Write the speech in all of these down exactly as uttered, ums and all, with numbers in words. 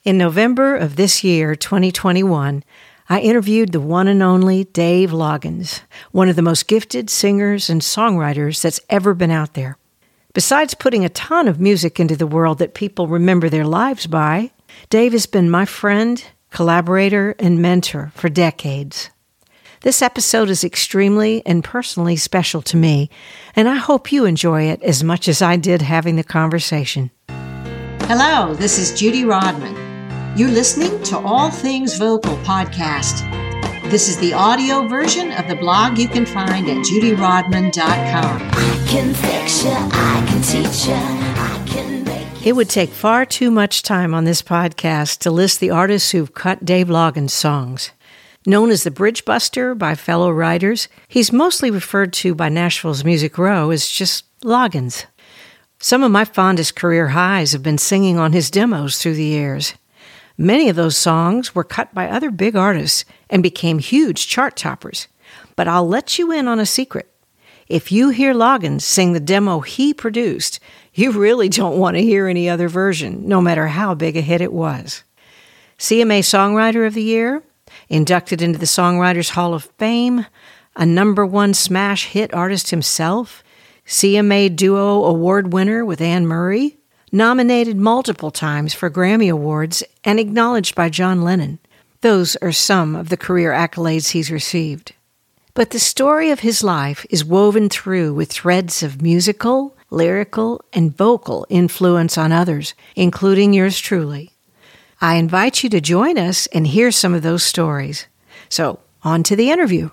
In November of this year, twenty twenty-one, I interviewed the one and only Dave Loggins, one of the most gifted singers and songwriters that's ever been out there. Besides putting a ton of music into the world that people remember their lives by, Dave has been my friend, collaborator, and mentor for decades. This episode is extremely and personally special to me, and I hope you enjoy it as much as I did having the conversation. Hello, this is Judy Rodman. You're listening to All Things Vocal podcast. This is the audio version of the blog you can find at judy rodman dot com. I can fix you, I can teach you, I can make you. It would take far too much time on this podcast to list the artists who've cut Dave Loggins' songs. Known as the Bridge Buster by fellow writers, he's mostly referred to by Nashville's Music Row as just Loggins. Some of my fondest career highs have been singing on his demos through the years. Many of those songs were cut by other big artists and became huge chart toppers. But I'll let you in on a secret. If you hear Loggins sing the demo he produced, you really don't want to hear any other version, no matter how big a hit it was. C M A Songwriter of the Year, inducted into the Songwriters Hall of Fame, a number one smash hit artist himself, C M A Duo Award winner with Anne Murray, nominated multiple times for Grammy Awards and acknowledged by John Lennon. Those are some of the career accolades he's received. But the story of his life is woven through with threads of musical, lyrical, and vocal influence on others, including yours truly. I invite you to join us and hear some of those stories. So, on to the interview.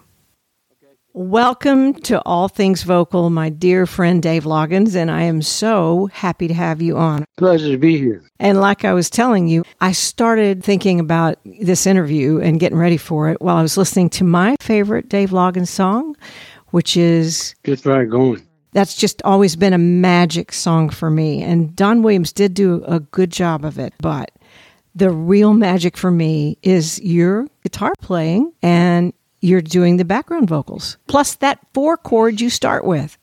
Welcome to All Things Vocal, my dear friend Dave Loggins, and I am so happy to have you on. Pleasure to be here. And like I was telling you, I started thinking about this interview and getting ready for it while I was listening to my favorite Dave Loggins song, which is... Get Right Going. That's just always been a magic song for me, and Don Williams did do a good job of it, but the real magic for me is your guitar playing and you're doing the background vocals, plus that four chord you start with.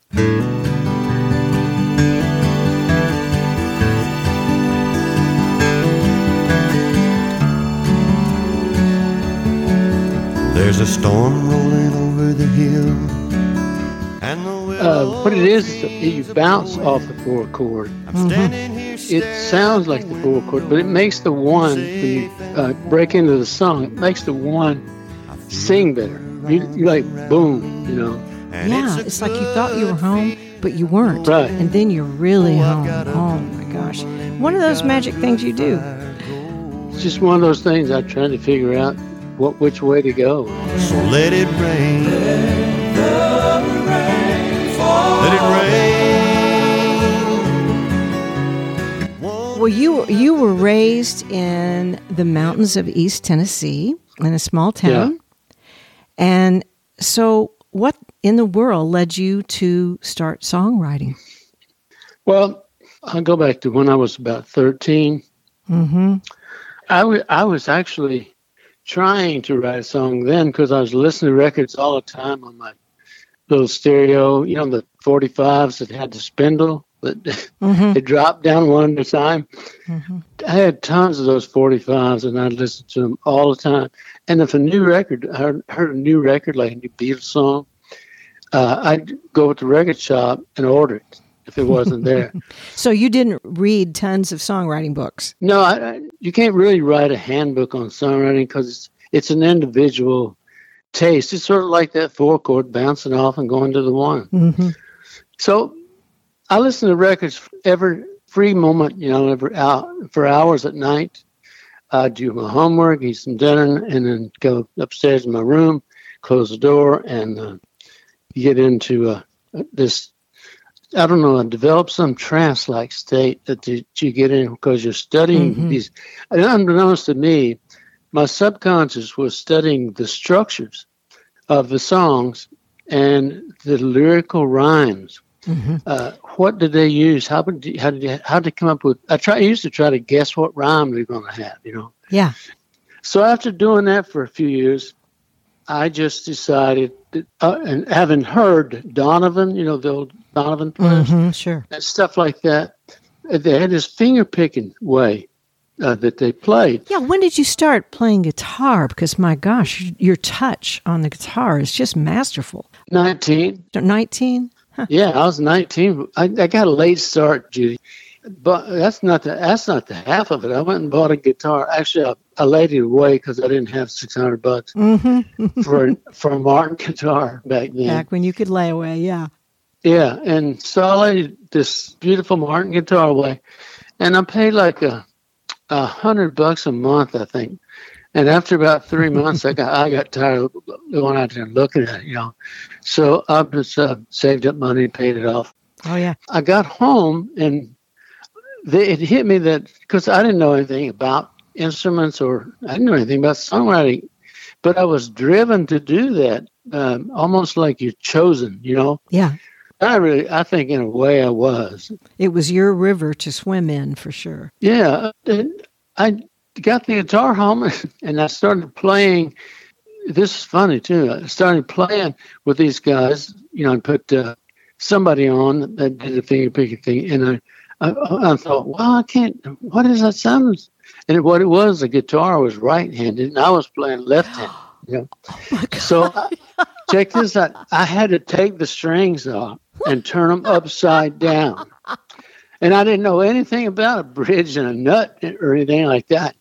There's a storm rolling over the hill. And the uh, what it is, you bounce off the four chord. mm-hmm. It sounds like the four chord, but it makes the one, when you uh, break into the song, it makes the one sing better. You, you like, boom, you know. Yeah, it's like you thought you were home, but you weren't. Right. And then you're really home. Oh, my gosh. One of those magic things you do. It's just one of those things I try to figure out what which way to go. So let it rain. Let the rain fall. Let it rain. Well, you, you were raised in the mountains of East Tennessee in a small town. Yeah. And so what in the world led you to start songwriting? Well, I'll go back to when I was about thirteen. Mm-hmm. I, w- I was actually trying to write a song then because I was listening to records all the time on my little stereo, you know, the forty-fives that had the spindle that mm-hmm. it dropped down one at a time. Mm-hmm. I had tons of those forty-fives and I'd listen to them all the time. And if a new record, I heard, heard a new record, like a new Beatles song, uh, I'd go to the record shop and order it if it wasn't there. So you didn't read tons of songwriting books? No, I, I, you can't really write a handbook on songwriting because it's, it's an individual taste. It's sort of like that four chord bouncing off and going to the one. Mm-hmm. So I listen to records every free moment, you know, every hour, for hours at night. I do my homework, eat some dinner, and then go upstairs in my room, close the door, and uh, get into uh, this, I don't know, develop some trance-like state that you get in because you're studying mm-hmm. these. And unbeknownst to me, my subconscious was studying the structures of the songs and the lyrical rhymes. Mm-hmm. Uh, what did they use? How did you, how did you, how did they come up with? I try I used to try to guess what rhyme they're going to have. You know. Yeah. So after doing that for a few years, I just decided, that, uh, and having heard Donovan, you know, the old Donovan players, mm-hmm, sure, and stuff like that, they had this finger picking way uh, that they played. Yeah, when did you start playing guitar? Because, my gosh, your touch on the guitar is just masterful. nineteen. nineteen? Huh. Yeah, I was nineteen. I, I got a late start, Judy. But that's not the that's not the half of it. I went and bought a guitar. Actually, I, I laid it away because I didn't have six hundred bucks mm-hmm. for for a Martin guitar back then. Back when you could lay away, yeah. Yeah, and so I laid this beautiful Martin guitar away, and I paid like a a hundred bucks a month, I think. And after about three months, I got I got tired of going out there and looking at it, you know. So I just uh, saved up money, paid it off. Oh yeah. I got home and. They, it hit me that because I didn't know anything about instruments or I didn't know anything about songwriting, but I was driven to do that, um, almost like you're chosen, you know? Yeah. I really, I think in a way I was. It was your river to swim in for sure. Yeah. I got the guitar home and I started playing. This is funny too. I started playing with these guys, you know, I put uh, somebody on that did a finger picking thing and I, I, I thought, well, I can't, what is that sound? And what it was, the guitar was right-handed, and I was playing left-handed. You know? Oh so I, check this out. I had to take the strings off and turn them upside down. And I didn't know anything about a bridge and a nut or anything like that.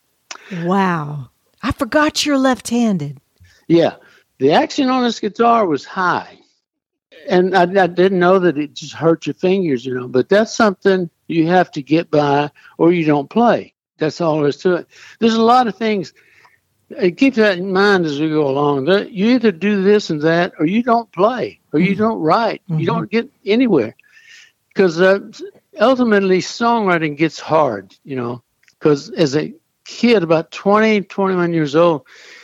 Wow. I forgot you're left-handed. Yeah. The action on this guitar was high. And I, I didn't know that it just hurt your fingers, you know, but that's something you have to get by or you don't play. That's all there is to it. There's a lot of things. Keep that in mind as we go along. You either do this and that or you don't play or you don't write. Mm-hmm. You don't get anywhere. Because uh, ultimately songwriting gets hard, you know, because as a kid, about twenty, twenty-one years old,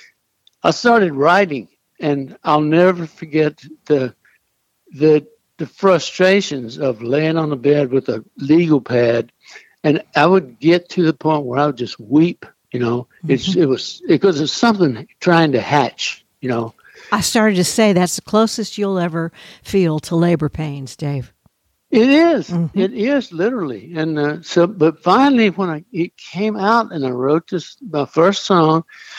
I started writing and I'll never forget the the the frustrations of laying on the bed with a legal pad, and I would get to the point where I would just weep. You know, mm-hmm. it's it was because it's something trying to hatch. You know, I started to say that's the closest you'll ever feel to labor pains, Dave. It is. Mm-hmm. It is literally, and uh, so. But finally, when I it came out, and I wrote this my first song,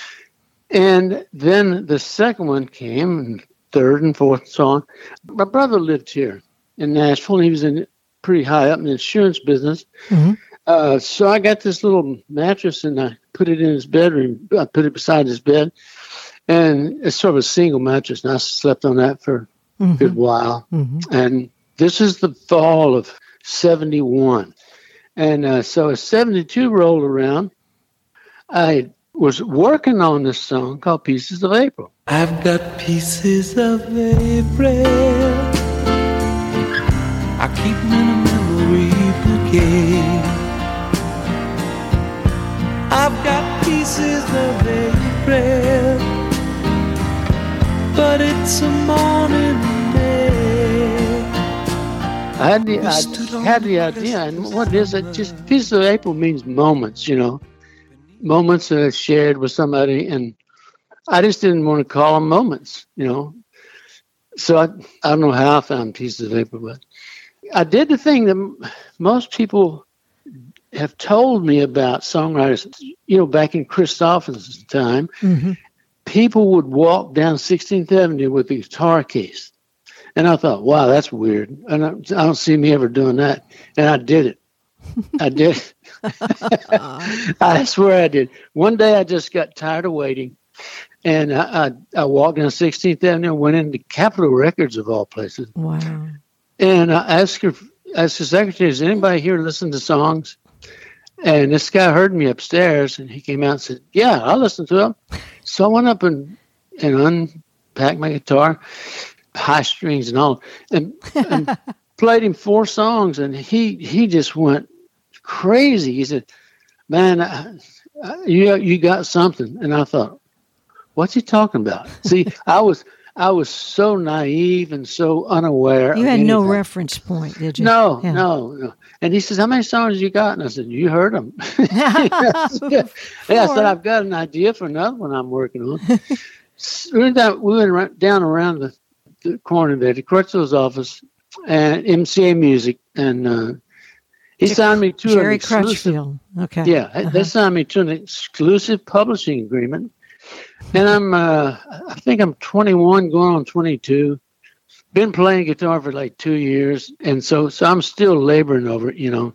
and then the second one came. And third and fourth song. My brother lived here in Nashville. And he was in pretty high up in the insurance business. Mm-hmm. Uh, so I got this little mattress and I put it in his bedroom. I put it beside his bed. And it's sort of a single mattress. And I slept on that for mm-hmm. a good while. Mm-hmm. And this is the fall of seventy-one. And uh, so as seventy-two rolled around, I was working on this song called Pieces of April. I've got pieces of April, I keep them in a memory bouquet. I've got pieces of April, but it's a morning day. I had the, I had the idea, and what is it? Just Pieces of April means moments, you know, moments that I shared with somebody, and I just didn't want to call them moments, you know. So I, I don't know how I found Pieces of April, but I did the thing that most people have told me about songwriters. You know, back in Christopher's time, mm-hmm. people would walk down sixteenth Avenue with a guitar case. And I thought, wow, that's weird. And I, I don't see me ever doing that. And I did it. I did. I swear I did. One day I just got tired of waiting. And I, I, I walked down sixteenth Avenue and went into Capitol Records of all places. Wow. And I asked her, asked the secretary, does anybody here listen to songs? And this guy heard me upstairs and he came out and said, yeah, I listen to them. So I went up and, and unpacked my guitar, high strings and all, and, and played him four songs. And he, he just went crazy. He said, man, I, I, you, you got something. And I thought, what's he talking about? See, I was I was so naive and so unaware. You had no reference point, did you? No, yeah. no, no. And he says, how many songs you got? And I said, you heard them. yeah, yeah, I said, I've got an idea for another one I'm working on. we, went down, we went down around the, the corner there to Crutchfield's office and M C A Music. And uh, He signed me to Jerry an exclusive. Crutchfield. Okay. Yeah, Uh-huh. they signed me to an exclusive publishing agreement, and I'm uh, I think I'm twenty-one, going on twenty-two. Been playing guitar for like two years, and so so I'm still laboring over it, you know.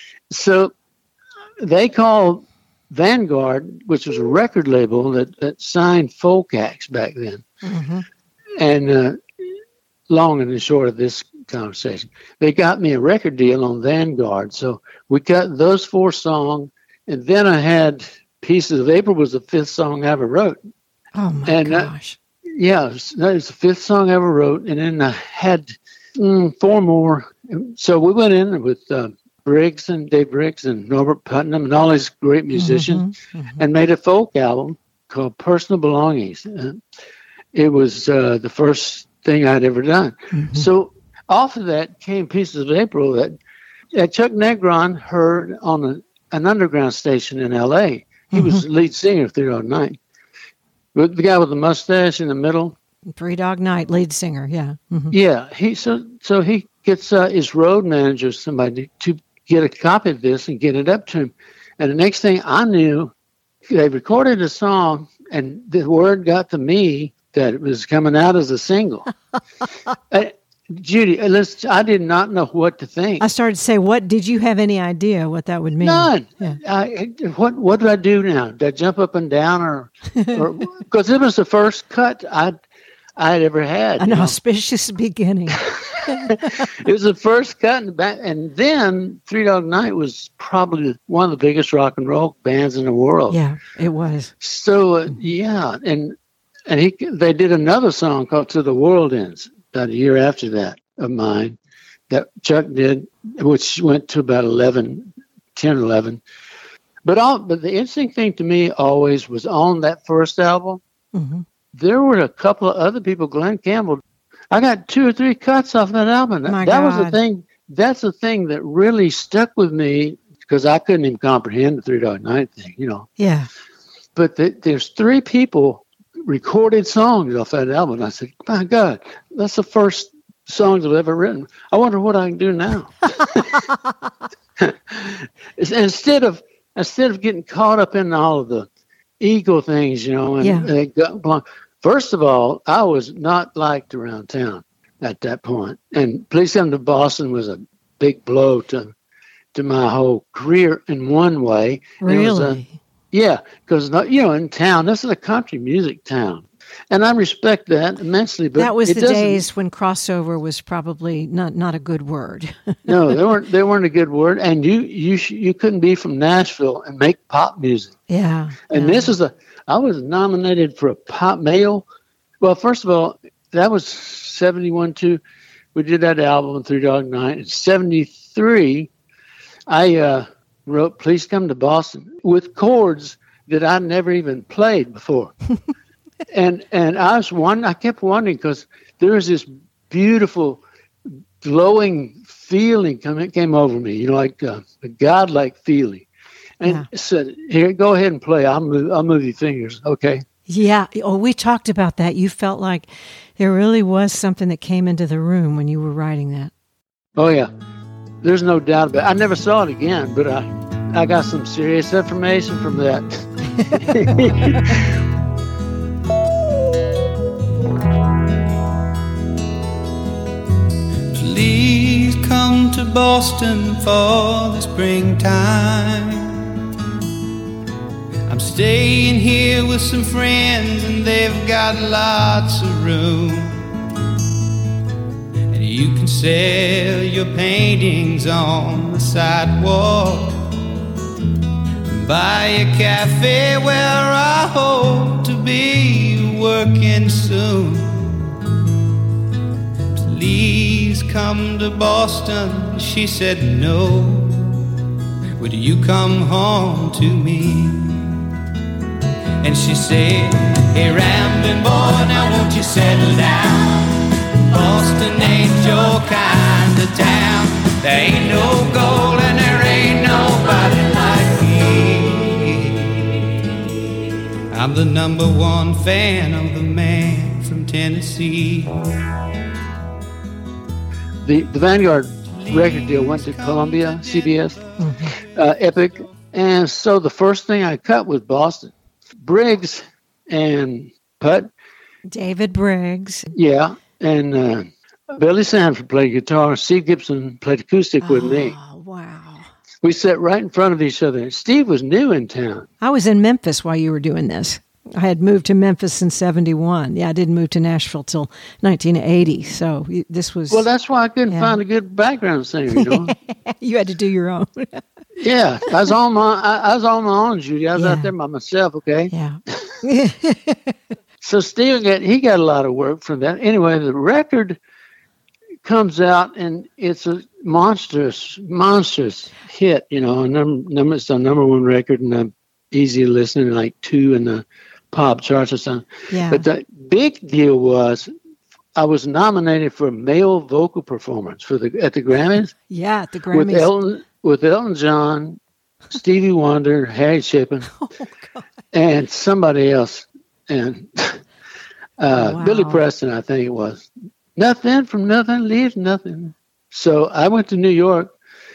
So they called Vanguard, which was a record label that, that signed folk acts back then. Mm-hmm. And uh, long and the short of this conversation, they got me a record deal on Vanguard. So we cut those four songs, and then I had Pieces of April was the fifth song I ever wrote. Oh my and, gosh. Uh, yeah, that was the fifth song I ever wrote. And then I had mm, four more. So we went in with uh, Briggs and Dave Briggs and Norbert Putnam and all these great musicians mm-hmm, mm-hmm. and made a folk album called Personal Belongings. Uh, it was uh, the first thing I'd ever done. Mm-hmm. So off of that came Pieces of April that, that Chuck Negron heard on a, an underground station in L A. He mm-hmm. was the lead singer of Three Dog Night. But the guy with the mustache in the middle. Three Dog Night, lead singer, yeah. Mm-hmm. Yeah, he so so he gets uh, his road manager, somebody, to get a copy of this and get it up to him. And the next thing I knew, they recorded a song, and the word got to me that it was coming out as a single. uh, Judy, listen, I did not know what to think. I started to say, what did you have any idea what that would mean? None. Yeah. I, what what do I do now? Did I jump up and down, or because it was the first cut I I had ever had. An you know? auspicious beginning. It was the first cut in the back, and then Three Dog Night was probably one of the biggest rock and roll bands in the world. Yeah, it was. So uh, yeah, and and he they did another song called "To the World Ends" about a year after that of mine that Chuck did, which went to about eleven, ten, eleven. But all but the interesting thing to me always was on that first album. Mm-hmm. There were a couple of other people, Glenn Campbell. I got two or three cuts off that album. My that God. was the thing. That's the thing that really stuck with me because I couldn't even comprehend the Three Dog Night thing, you know. Yeah. But the, there's three people recorded songs off that album. And I said, my God, that's the first songs I've ever written. I wonder what I can do now. instead of instead of getting caught up in all of the ego things, you know, and, yeah. and it got, first of all, I was not liked around town at that point. And Please Come to Boston was a big blow to to my whole career in one way. Really? It was a, yeah, because, you know, in town, this is a country music town. And I respect that immensely. But that was it the doesn't, days when crossover was probably not, not a good word. No, they weren't. They weren't a good word. And you you sh- you couldn't be from Nashville and make pop music. Yeah. And yeah. this is a. I was nominated for a pop male. Well, first of all, that was seventy-one too. We did that album in Three Dog Night. In seventy-three, I uh, wrote "Please Come to Boston" with chords that I never even played before. And and I was one. I kept wondering because there was this beautiful, glowing feeling coming came over me. You know, like uh, a godlike feeling. And yeah. said, "Here, go ahead and play. I'll move. I'll move your fingers, okay?" Yeah. Oh, we talked about that. You felt like there really was something that came into the room when you were writing that. Oh yeah, there's no doubt about it. I never saw it again, but I I got some serious information from that. Please come to Boston for the springtime. I'm staying here with some friends and they've got lots of room. And you can sell your paintings on the sidewalk and buy a cafe where I hope to be working soon. Please come to Boston. She said no. Would you come home to me? And she said, hey, rambling boy, now won't you settle down? Boston ain't your kind of town. There ain't no gold and there ain't nobody like me. I'm the number one fan of the man from Tennessee. The, the Vanguard record deal went to Columbia, C B S, mm-hmm. uh, Epic. And so the first thing I cut was Boston. Briggs and Putt. David Briggs. Yeah. And uh, Billy Sanford played guitar. Steve Gibson played acoustic oh, with me. Wow. We sat right in front of each other. Steve was new in town. I was in Memphis while you were doing this. I had moved to Memphis in seventy-one. Yeah, I didn't move to Nashville till nineteen eighty. So this was... Well, that's why I couldn't yeah. find a good background singer, you know. You had to do your own. Yeah, I was on my I, I was on my own, Judy. I was yeah. out there by myself, okay? Yeah. So Steve, got, he got a lot of work from that. Anyway, the record comes out, and it's a monstrous, monstrous hit, you know. Number, number, it's a number one record, and I'm easy listening, like two in the pop charts or something. Yeah. But the big deal was I was nominated for male vocal performance for the at the Grammys. Yeah, at the Grammys. With Elton, with Elton John, Stevie Wonder, Harry Chapin, oh, God. And somebody else. And uh, wow. Billy Preston, I think it was. Nothing from nothing leaves nothing. So I went to New York,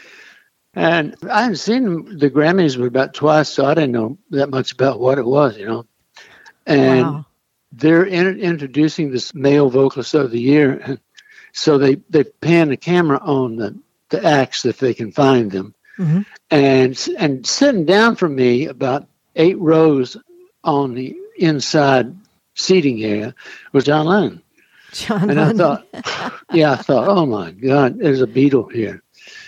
and I hadn't seen the Grammys but about twice, so I didn't know that much about what it was, you know. And wow. they're in, introducing this male vocalist of the year, and so they, they pan the camera on the, the acts if they can find them. Mm-hmm. And and sitting down from me about eight rows on the inside seating area was John Lennon. John and Lennon. I thought, yeah, I thought, oh my God, there's a Beatle here.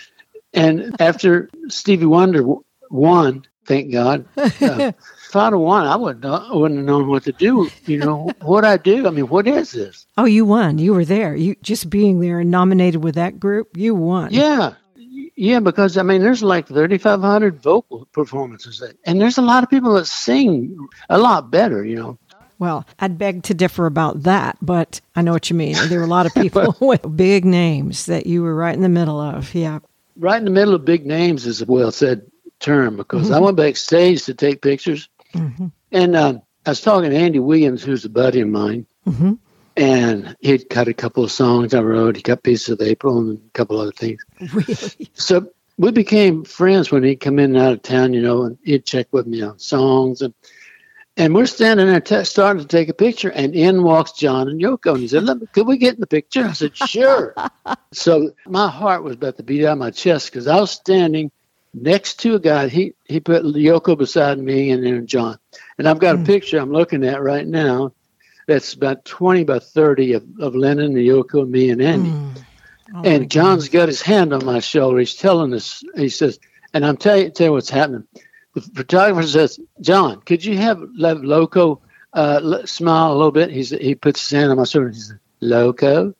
And after Stevie Wonder won, thank God, uh, if I'd have won, I wouldn't, I wouldn't have known what to do. You know, what I do? I mean, what is this? Oh, you won. You were there. You just being there and nominated with that group, you won. Yeah. Yeah, because, I mean, there's like thirty-five hundred vocal performances. That, and there's a lot of people that sing a lot better, you know. Well, I'd beg to differ about that, but I know what you mean. There were a lot of people with big names that you were right in the middle of, yeah. Right in the middle of big names is a well-said term, because mm-hmm. I went backstage to take pictures, mm-hmm. and um, I was talking to Andy Williams, who's a buddy of mine, mm-hmm. and he'd cut a couple of songs I wrote. He cut Pieces of April and a couple other things. Really? So we became friends when he'd come in and out of town, you know, and he'd check with me on songs, and And we're standing there t- starting to take a picture, and in walks John and Yoko. And he said, Let me, could we get in the picture? I said, sure. So my heart was about to beat out of my chest, because I was standing next to a guy. He he put Yoko beside me and then John. And I've got mm. a picture I'm looking at right now that's about twenty by thirty of, of Lennon and Yoko and me and Andy. Mm. Oh, and John's got his hand on my shoulder. He's telling us, he says, and I'm telling you, tell you what's happening. The photographer says, John, could you have let Loco uh, smile a little bit? He's, he puts his hand on my shoulder and he says, Loco?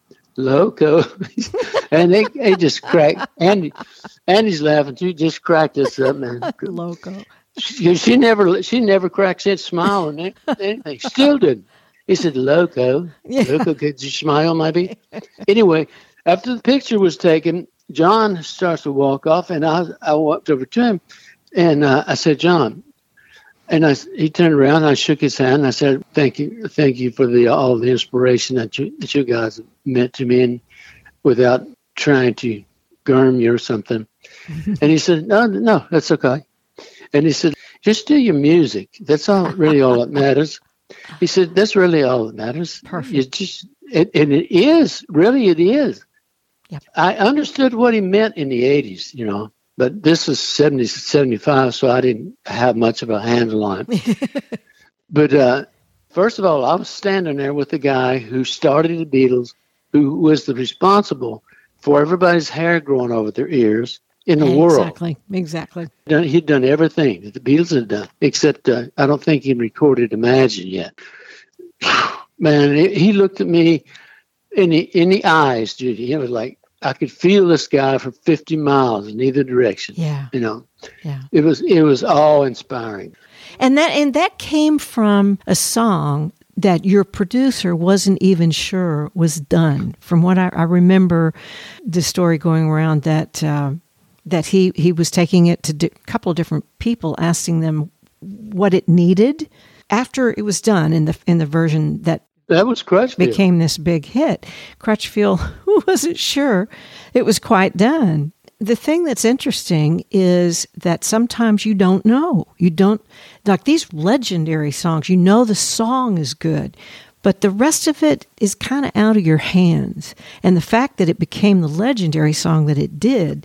Loco? And they, they just cracked. Andy, Andy's laughing too, just cracked us up, man. Loco. She, she never she never cracks that smile or anything. Still didn't. He said, Loco? Yeah. Loco, could you smile maybe? Anyway, after the picture was taken, John starts to walk off, and I, I walked over to him. And uh, I said, John, and I, he turned around, and I shook his hand, and I said, thank you, thank you for the all the inspiration that you that you guys have meant to me, and without trying to gurm you or something. And he said, no, no, that's okay. And he said, just do your music. That's all, really all that matters. He said, that's really all that matters. Perfect. You just, it, and it is, really it is. Yep. I understood what he meant in the eighties, you know. But this is seventy, seventy-five, so I didn't have much of a handle on it. But uh, first of all, I was standing there with the guy who started the Beatles, who was the responsible for everybody's hair growing over their ears in the exactly, world. Exactly, exactly. He'd done everything that the Beatles had done, except uh, I don't think he'd recorded Imagine yet. Man, he looked at me in the, in the eyes, Judy. It was like, I could feel this guy for fifty miles in either direction. Yeah. You know, yeah. It was, it was awe inspiring. And that, and that came from a song that your producer wasn't even sure was done. From what I, I remember, the story going around that, uh, that he, he was taking it to a couple of different people, asking them what it needed. After it was done in the, in the version that That was Crutchfield. Became this big hit. Crutchfield wasn't sure it was quite done. The thing that's interesting is that sometimes you don't know. You don't, like these legendary songs, you know the song is good, but the rest of it is kind of out of your hands. And the fact that it became the legendary song that it did,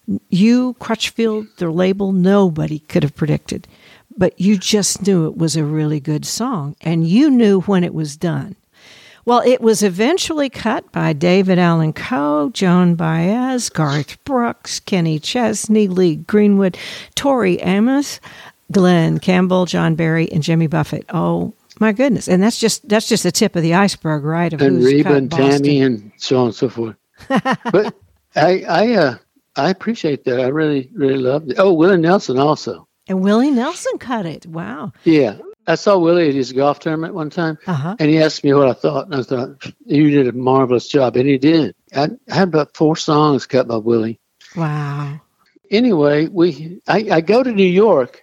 you, Crutchfield, their label, nobody could have predicted. But you just knew it was a really good song, and you knew when it was done. Well, it was eventually cut by David Allan Coe, Joan Baez, Garth Brooks, Kenny Chesney, Lee Greenwood, Tori Amos, Glenn Campbell, John Barry, and Jimmy Buffett. Oh my goodness! And that's just that's just the tip of the iceberg, right? Of and who's Reba cut and Boston. Tammy and so on and so forth. But I I uh, I appreciate that. I really really loved it. Oh, Willie Nelson also. And Willie Nelson cut it. Wow. Yeah. I saw Willie at his golf tournament one time, Uh-huh. and he asked me what I thought, and I thought, you did a marvelous job, and he did. I, I had about four songs cut by Willie. Wow. Anyway, we I, I go to New York.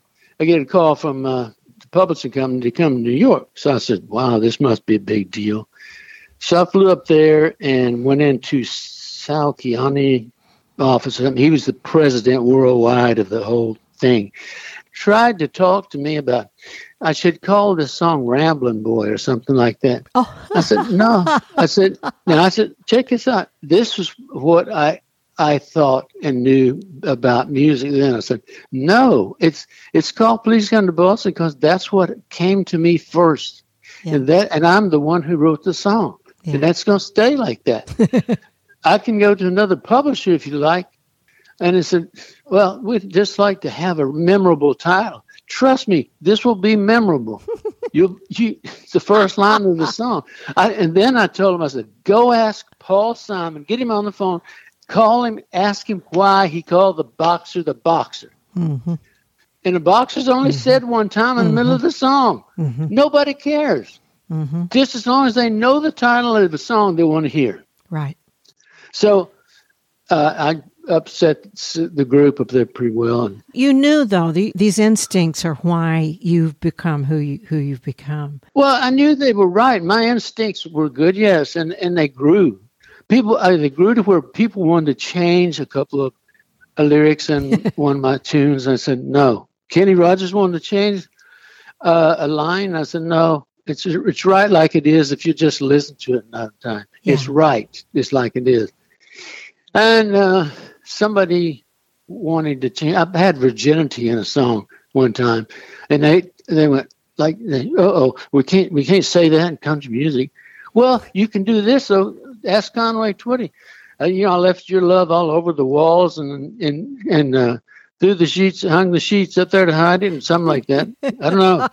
I get a call from uh, the publishing company to come to New York. So I said, wow, this must be a big deal. So I flew up there and went into Sal Kiani office. I mean, he was the president worldwide of the whole thing. Tried to talk to me about I should call this song Ramblin' Boy or something like that. Oh. I said, no. I said, now I said, check this out. This was what I I thought and knew about music then. I said, no, it's it's called Please Come to Boston because that's what came to me first. Yeah. And that and I'm the one who wrote the song. Yeah. And that's going to stay like that. I can go to another publisher if you like. And it said, well, we'd just like to have a memorable title. Trust me, this will be memorable. you, you, it's the first line of the song. I, and then I told him, I said, go ask Paul Simon, get him on the phone, call him, ask him why he called the boxer the boxer. Mm-hmm. And the boxer's only mm-hmm. said one time in the mm-hmm. middle of the song. Mm-hmm. Nobody cares. Mm-hmm. Just as long as they know the title of the song they want to hear. Right. So uh, I upset the group up there pretty well. And you knew, though, the, these instincts are why you've become who you who you've become. Well, I knew they were right. My instincts were good, yes, and, and they grew. People, uh, they grew to where people wanted to change a couple of uh, lyrics in one of my tunes. I said, no. Kenny Rogers wanted to change uh, a line. I said, no. It's it's right like it is if you just listen to it another time. Yeah. It's right. It's like it is. And uh, somebody wanted to change. I had virginity in a song one time, and they they went like, "Uh oh, we can't we can't say that in country music." Well, you can do this. So ask Conway Twitty. Uh, you know, I left your love all over the walls and and and uh, through the sheets, hung the sheets up there to hide it, and something like that. I don't know.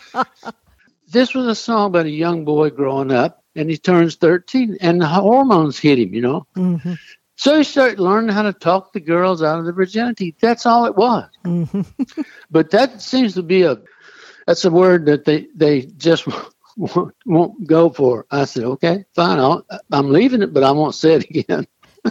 This was a song about a young boy growing up, and he turns thirteen, and the hormones hit him. You know. Mm-hmm. So he started learning how to talk the girls out of the virginity. That's all it was. Mm-hmm. But that seems to be a, that's a word that they, they just won't, won't go for. I said, okay, fine. I'll, I'm leaving it, but I won't say it again.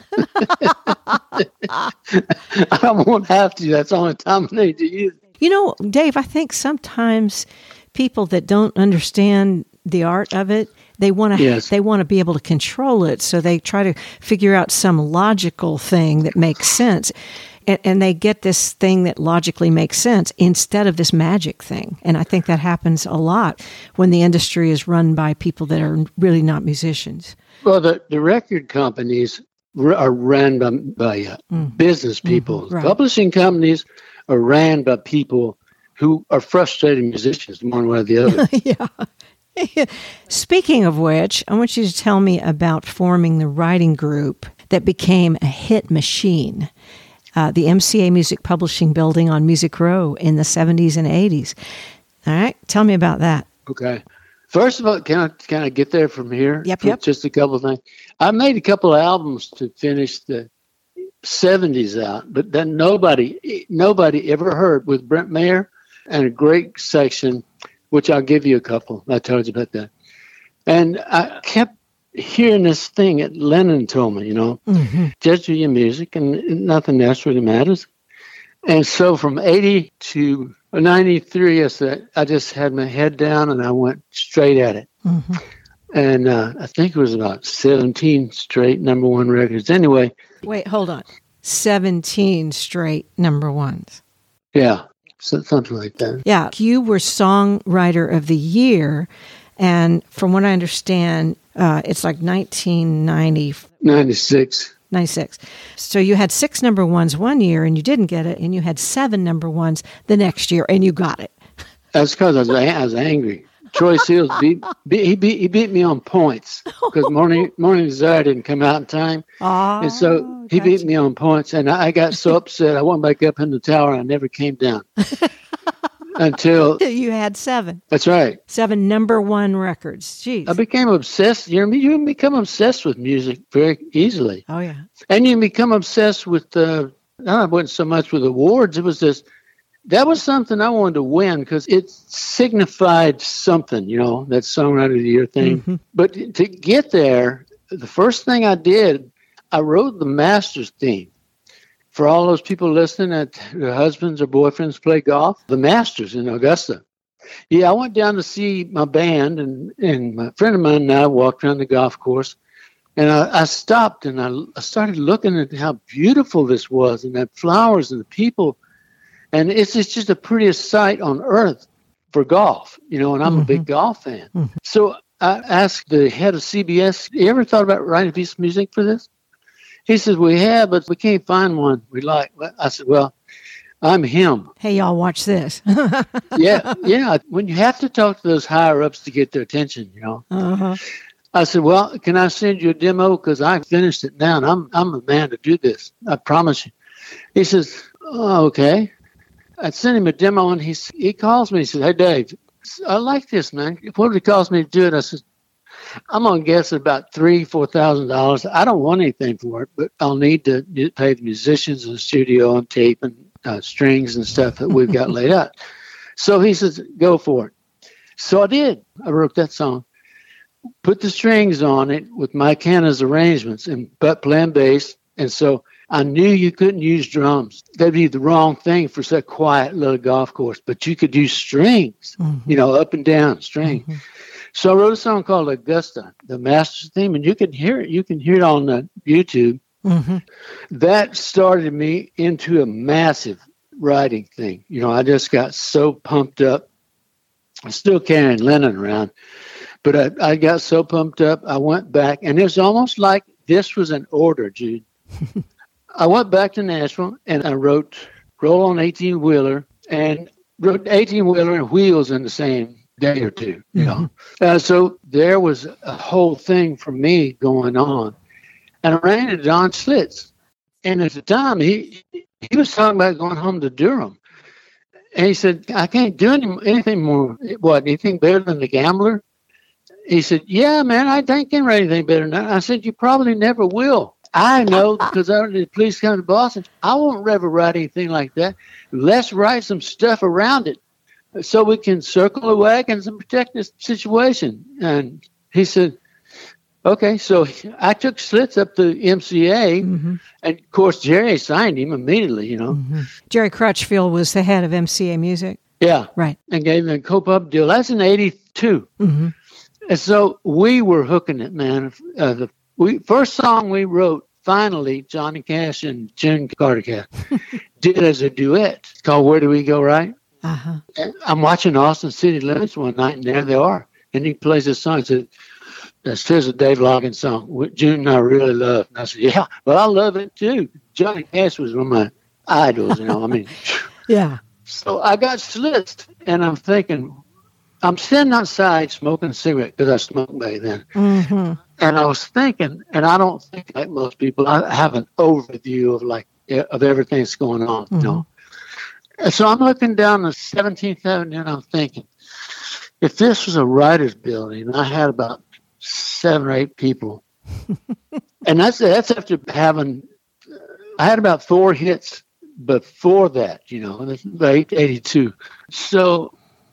I won't have to. That's the only time I need to use it. You know, Dave, I think sometimes people that don't understand the art of it, They want to. Yes. They want to be able to control it, so they try to figure out some logical thing that makes sense, and, and they get this thing that logically makes sense instead of this magic thing. And I think that happens a lot when the industry is run by people that are really not musicians. Well, the, the record companies r- are ran by, by uh, mm. business people. Mm-hmm. Right. Publishing companies are ran by people who are frustrated musicians, one way or the other. Yeah. Speaking of which, I want you to tell me about forming the writing group that became a hit machine, uh, the M C A Music Publishing Building on Music Row in the seventies and eighties. All right, tell me about that. Okay. First of all, can I, can I get there from here? Yep, yep. Just a couple of things. I made a couple of albums to finish the seventies out, but then nobody, nobody ever heard with Brent Mayer and a great section, which I'll give you a couple. I told you about that. And I kept hearing this thing that Lennon told me, you know, mm-hmm. just do your music and nothing else really matters. And so from eighty to ninety-three, I said, I just had my head down and I went straight at it. Mm-hmm. And uh, I think it was about seventeen straight number one records. Anyway. Wait, hold on. seventeen straight number ones. Yeah, so something like that. Yeah, you were Songwriter of the Year. And from what I understand, uh, it's like nineteen ninety. ninety-six. ninety-six. So you had six number ones one year and you didn't get it, and you had seven number ones the next year and you got it. That's because I was, I was angry. Troy Seals beat, beat he beat he beat me on points because morning morning desire didn't come out in time, oh, and so he gotcha. beat me on points, and I got so upset I went back up in the tower and I never came down until you had seven. That's right, seven number one records. Jeez, I became obsessed. You know, you can become obsessed with music very easily. Oh yeah, and you can become obsessed with. Uh, I wasn't so much with awards. It was just. That was something I wanted to win because it signified something, you know, that Songwriter of the Year thing. Mm-hmm. But to get there, the first thing I did, I wrote the Masters theme. For all those people listening that their husbands or boyfriends play golf, the Masters in Augusta. Yeah, I went down to see my band, and, and my friend of mine and I walked around the golf course. And I, I stopped and I, I started looking at how beautiful this was, and the flowers and the people. And it's, it's just the prettiest sight on earth for golf, you know, and I'm mm-hmm. a big golf fan. Mm-hmm. So I asked the head of C B S, you ever thought about writing a piece of music for this? He says, we have, but we can't find one we like. I said, well, I'm him. Hey, y'all, watch this. yeah, yeah. When you have to talk to those higher-ups to get their attention, you know. Uh-huh. I said, well, can I send you a demo? Because I finished it now, and I'm, I'm a man to do this. I promise you. He says, oh, okay. I sent him a demo, and he he calls me. He said, hey, Dave, I like this, man. What would it cost me to do it? I said, I'm going to guess about three thousand dollars, four thousand dollars. I don't want anything for it, but I'll need to pay the musicians in the studio and tape and uh, strings and stuff that we've got laid out. So he says, go for it. So I did. I wrote that song, put the strings on it with Mike Hanna's arrangements and but playing bass. And so I knew you couldn't use drums. That'd be the wrong thing for such a quiet little golf course, but you could use strings, mm-hmm. you know, up and down strings. Mm-hmm. So I wrote a song called Augusta, the Masters theme, and you can hear it. You can hear it on the YouTube. Mm-hmm. That started me into a massive writing thing. You know, I just got so pumped up. I'm still carrying Lennon around, but I, I got so pumped up. I went back, and it was almost like this was an order, Jude. I went back to Nashville and I wrote Roll on eighteen Wheeler and wrote eighteen Wheeler and Wheels in the same day or two, you know. Mm-hmm. Uh, so there was a whole thing for me going on. And I ran into Don Schlitz. And at the time, he he was talking about going home to Durham. And he said, I can't do any, anything more, what, anything better than The Gambler? He said, yeah, man, I ain't getting anything better than that. I said, you probably never will. I know because I the police come to Boston. I won't ever write anything like that. Let's write some stuff around it so we can circle the wagons and protect this situation. And he said, okay. So I took Schlitz up to M C A, mm-hmm. and of course Jerry signed him immediately. You know, mm-hmm. Jerry Crutchfield was the head of M C A Music. Yeah, right, and gave him a co-pub deal. That's in eighty-two, mm-hmm. and so we were hooking it, man. Uh, the We first song we wrote, finally, Johnny Cash and June Carter Cash did as a duet. It's called Where Do We Go Right? Uh-huh. And I'm watching Austin City Limits one night, and there they are. And he plays this song. He said, here's a Dave Loggins song, June and I really love. And I said, yeah, well, I love it too. Johnny Cash was one of my idols, you know. I mean, yeah. So I got Schlitz, and I'm thinking, I'm sitting outside smoking a cigarette because I smoked back then. Mm-hmm. And I was thinking, and I don't think like most people, I have an overview of like of everything that's going on, mm-hmm. you know. And so I'm looking down the seventeenth Avenue, and I'm thinking, if this was a writer's building, and I had about seven or eight people, and that's that's after having, I had about four hits before that, you know, late eighty-two. So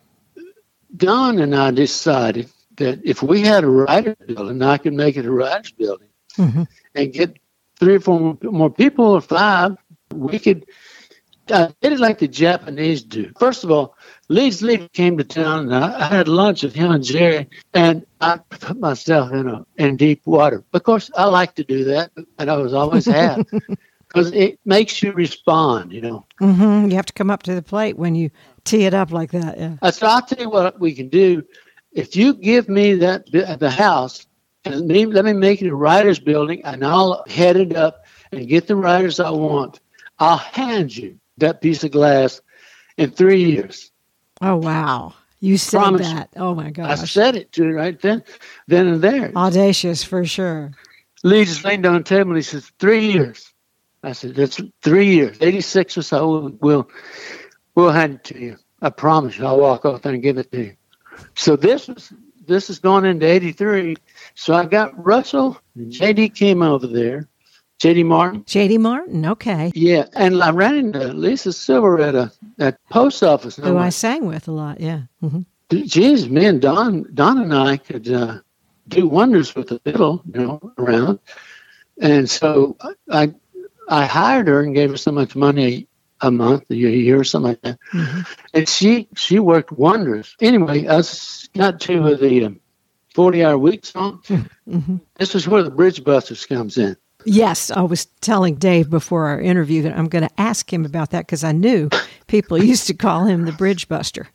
Don and I decided that if we had a writer's building, I could make it a writer's building, mm-hmm. and get three or four more people or five, we could I did it like the Japanese do. First of all, Leeds Lead came to town, and I, I had lunch with him and Jerry, and I put myself in a in deep water. Of course, I like to do that, and I was always have, because it makes you respond, you know. Mm-hmm. You have to come up to the plate when you tee it up like that. Yeah. I said, I'll tell you what we can do. If you give me that the house, and me, let me make it a writer's building, and I'll head it up and get the writers I want, I'll hand you that piece of glass in three years. Oh, wow. You said Promise that. Oh, my gosh. I said it to her right then, then and there. Audacious, for sure. Lee just leaned on the table and he says, three years. I said, that's three years. eighty-six or so, we'll, we'll, we'll hand it to you. I promise you, I'll walk off there and give it to you. So this was this is going into eighty-three. So I got Russell, and J D came over there. J D Martin. J D Martin, okay. Yeah, and I ran into Lisa Silver at a at post office. Who I sang with a lot, yeah. Mm-hmm. Geez, me and Don, Don and I could uh, do wonders with the fiddle, you know, around. And so I I hired her and gave her so much money a month, a year, or something like that. Mm-hmm. And she she worked wonders. Anyway, I got to the um, forty-hour week song. Mm-hmm. This is where the Bridge Busters comes in. Yes, I was telling Dave before our interview that I'm going to ask him about that because I knew people used to call him the Bridge Buster.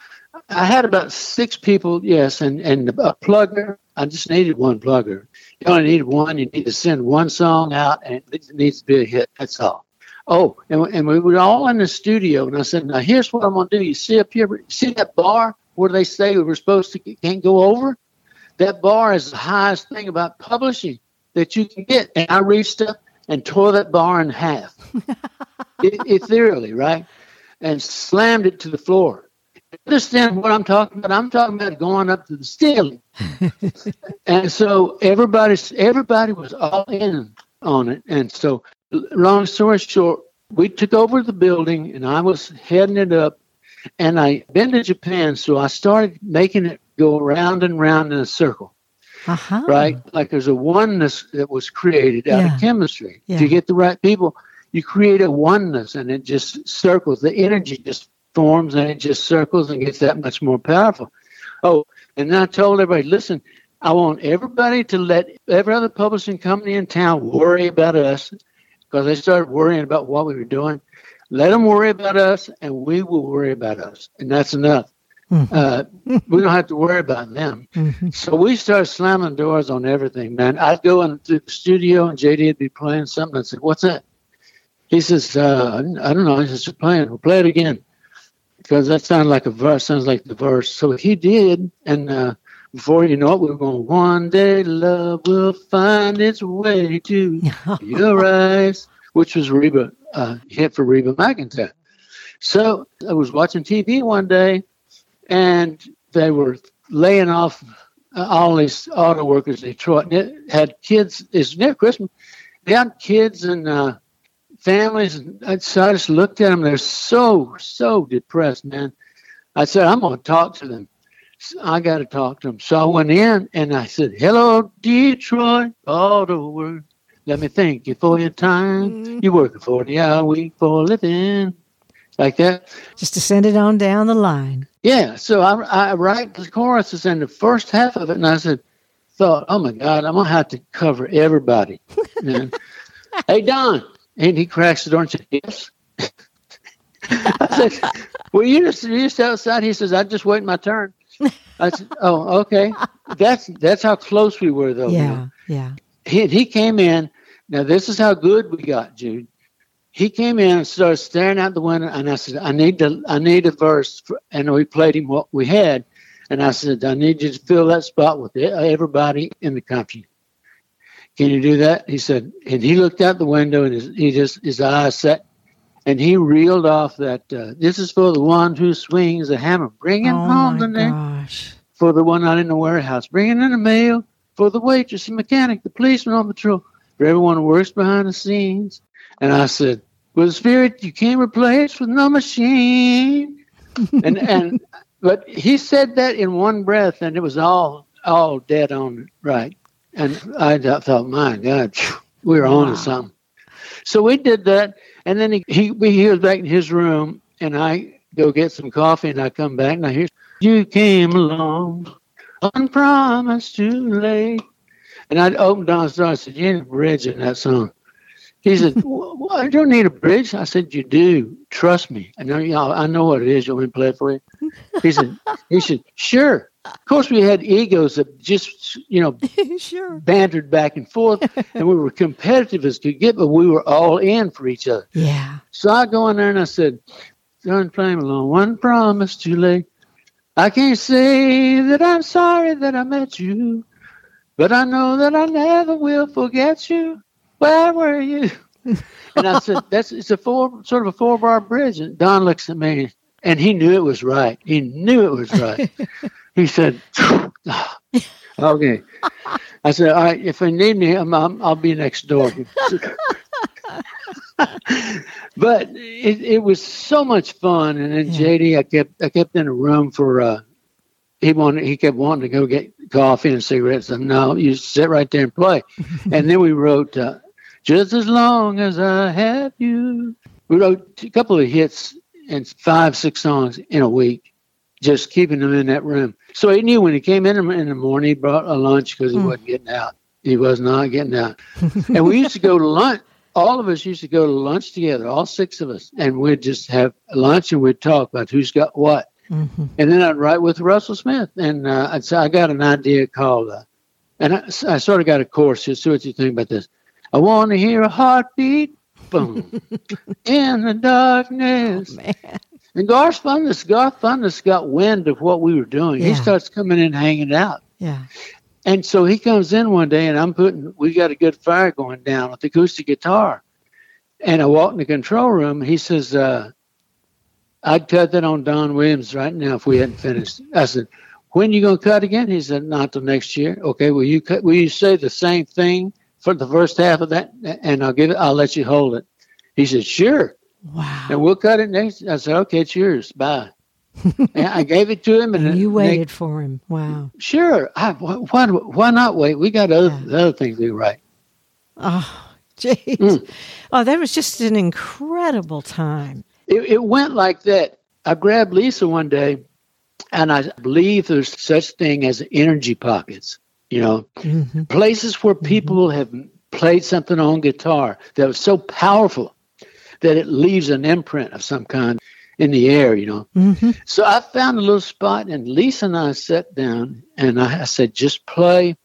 I had about six people, yes, and, and a plugger. I just needed one plugger. You only need one. You need to send one song out, and it needs to be a hit. That's all. Oh, and, and we were all in the studio, and I said, now, here's what I'm going to do. You see up here, see that bar where they say we were supposed to can't go over? That bar is the highest thing about publishing that you can get. And I reached up and tore that bar in half, it, ethereally, right? And slammed it to the floor. Understand what I'm talking about? I'm talking about going up to the ceiling. And so everybody, everybody was all in on it. And so, long story short, we took over the building, and I was heading it up. And I been to Japan, so I started making it go round and round in a circle. Uh-huh. Right? Like there's a oneness that was created out yeah. of chemistry. Yeah. If you get the right people, you create a oneness, and it just circles. The energy just forms, and it just circles and gets that much more powerful. Oh, and then I told everybody, listen, I want everybody to let every other publishing company in town worry about us, because they started worrying about what we were doing. Let them worry about us, and we will worry about us. And that's enough. Mm-hmm. Uh, we don't have to worry about them. Mm-hmm. So we started slamming doors on everything, man. I'd go into the studio, and J D would be playing something. I'd say, what's that? He says, uh, I don't know. He says, you're playing. We'll play it again. Because that sounded like a verse, sounds like the verse. So he did, and uh, before you know it, we were going, one day love will find its way to your eyes, which was Reba, uh, hit for Reba McEntire. So I was watching T V one day, and they were laying off uh, all these auto workers in Detroit. And it had kids, it's near Christmas, they had kids and uh, families. And so I just looked at them. They're so, so depressed, man. I said, I'm going to talk to them. So I got to talk to them. So I went in, and I said, hello, Detroit auto workers. Let me thank you for your time. Mm-hmm. You work a forty-hour week for a living. Like that. Just to send it on down the line. Yeah. So I, I write the choruses in the first half of it, and I said, thought, oh, my God, I'm going to have to cover everybody. And, hey, Don. And he cracks the door and said, yes. I said, well, you just, you just outside. He says, I just wait my turn. I said, oh, okay. That's that's how close we were, though. Yeah, you know? yeah. He, he came in. Now, this is how good we got, Jude. He came in and started staring out the window, and I said, I need to, I need a verse. For, and we played him what we had. And I said, I need you to fill that spot with everybody in the country. Can you do that? He said, and he looked out the window, and his, he just, his eyes set, and he reeled off that, uh, this is for the one who swings the hammer, bringing oh home the name, for the one out in the warehouse, bringing in the mail, for the waitress, the mechanic, the policeman on patrol, for everyone who works behind the scenes. And I said, with the spirit you can't replace with no machine. and and but he said that in one breath, and it was all all dead on right. And I thought, my God, we were on to something. So we did that, And then he, he we hear back in his room, and I go get some coffee, and I come back, and I hear, you came along, unpromised, too late. And I opened Don's door. I said, you need a bridge in that song. He said, well, I don't need a bridge. I said, you do. Trust me. I know, you know, I know what it is. You want me to play it for you? He said, he said, sure. Of course, we had egos that just, you know, sure. bantered back and forth, and we were competitive as could get, but we were all in for each other. Yeah. So I go in there and I said, John Flame along, one promise too late. I can't say that I'm sorry that I met you, but I know that I never will forget you. Where were you? And I said, "That's it's a four sort of a four bar bridge." And Don looks at me, and he knew it was right. He knew it was right. He said, "Okay." I said, "All right, if I need me, I'm, I'm, I'll be next door." But it, it was so much fun, and then yeah. J D, I kept I kept in a room for. Uh, he wanted he kept wanting to go get coffee and cigarettes. And no, you sit right there and play. And then we wrote uh, "Just As Long As I Have You." We wrote a couple of hits and five, six songs in a week, just keeping them in that room. So he knew when he came in in the morning, he brought a lunch because he mm. wasn't getting out. He was not getting out. And we used to go to lunch. All of us used to go to lunch together, all six of us, and we'd just have lunch and we'd talk about who's got what. Mm-hmm. And then I'd write with Russell Smith, and uh, I'd say, I got an idea called, uh, and I, I sort of got a chorus. Just see what you think about this. I want to hear a heartbeat, boom, in the darkness. Oh, man. And Garth Fundus, Garth Fundus got wind of what we were doing. Yeah. He starts coming in hanging out. Yeah. And so he comes in one day, and I'm putting, we got a good fire going down with the acoustic guitar. And I walk in the control room. He says, uh, I'd cut that on Don Williams right now if we hadn't finished. I said, when you going to cut again? He said, not till next year. Okay, will you cut, will you say the same thing for the first half of that? And I'll give it, I'll let you hold it. He said, sure. Wow. And we'll cut it next. I said, okay, it's yours. Bye. And I gave it to him. And, and you waited next, for him. Wow. Sure. I, why, why not wait? We got other, yeah. other things to do right. Oh, jeez. Mm. Oh, that was just an incredible time. It, it went like that. I grabbed Lisa one day, and I believe there's such thing as energy pockets, you know, mm-hmm. places where people mm-hmm. have played something on guitar that was so powerful that it leaves an imprint of some kind in the air, you know. Mm-hmm. So I found a little spot, and Lisa and I sat down, and I, I said, just play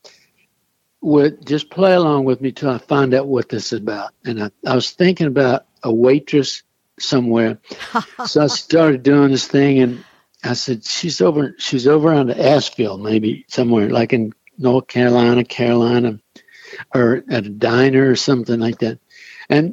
with, just play along with me till I find out what this is about. And I, I was thinking about a waitress somewhere. So I started doing this thing, and I said, she's over, she's over on the Asheville, maybe somewhere like in North Carolina, Carolina, or at a diner or something like that. And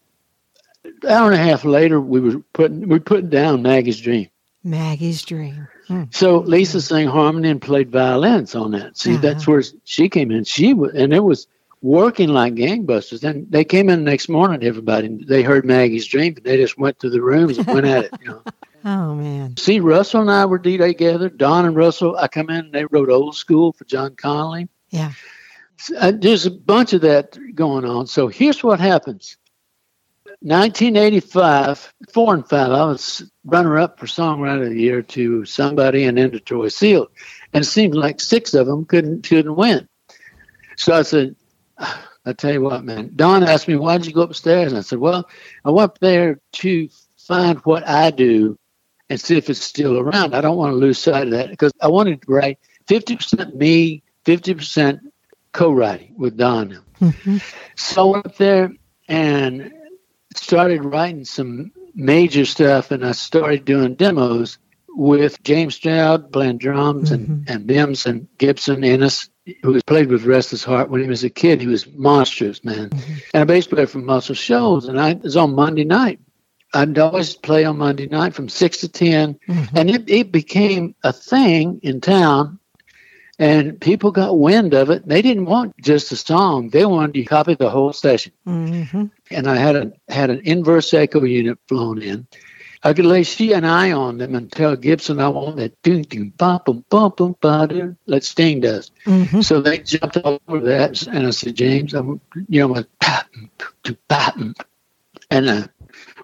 an hour and a half later, we were putting we put down Maggie's Dream. Maggie's Dream. Hmm. So Lisa sang harmony and played violins on that. See, uh-huh. that's where she came in. She was, and it was working like gangbusters. Then they came in the next morning. Everybody, they heard Maggie's Dream, but they just went to the rooms and went at it. You know. Oh man. See, Russell and I were D J together. Don and Russell. I come in and they wrote Old School for John Connolly. Yeah. Uh, there's a bunch of that going on. So here's what happens. nineteen eighty-five, four and five, I was runner-up for Songwriter of the Year to somebody and then to Troy Seals. And it seemed like six of them couldn't couldn't win. So I said, I tell you what, man. Don asked me, why'd you go upstairs? And I said, well, I went up there to find what I do and see if it's still around. I don't want to lose sight of that because I wanted to write fifty percent me, fifty percent co-writing with Don. Mm-hmm. So I went up there and started writing some major stuff, and I started doing demos with James Stroud playing drums mm-hmm. and, and Bims and Gibson Ennis, who played with Restless Heart when he was a kid. He was monstrous, man. Mm-hmm. And a bass player from Muscle Shoals, and I it was on Monday night. I'd always play on Monday night from six to ten, mm-hmm. and it, it became a thing in town. And people got wind of it. They didn't want just a song. They wanted to copy the whole session. Mm-hmm. And I had a had an inverse echo unit flown in. I could lay she and I on them and tell Gibson I want that doom doom bum bum bum bum bum like Sting does. Mm-hmm. So they jumped all over that, and I said, James, I'm you know, I'm and uh,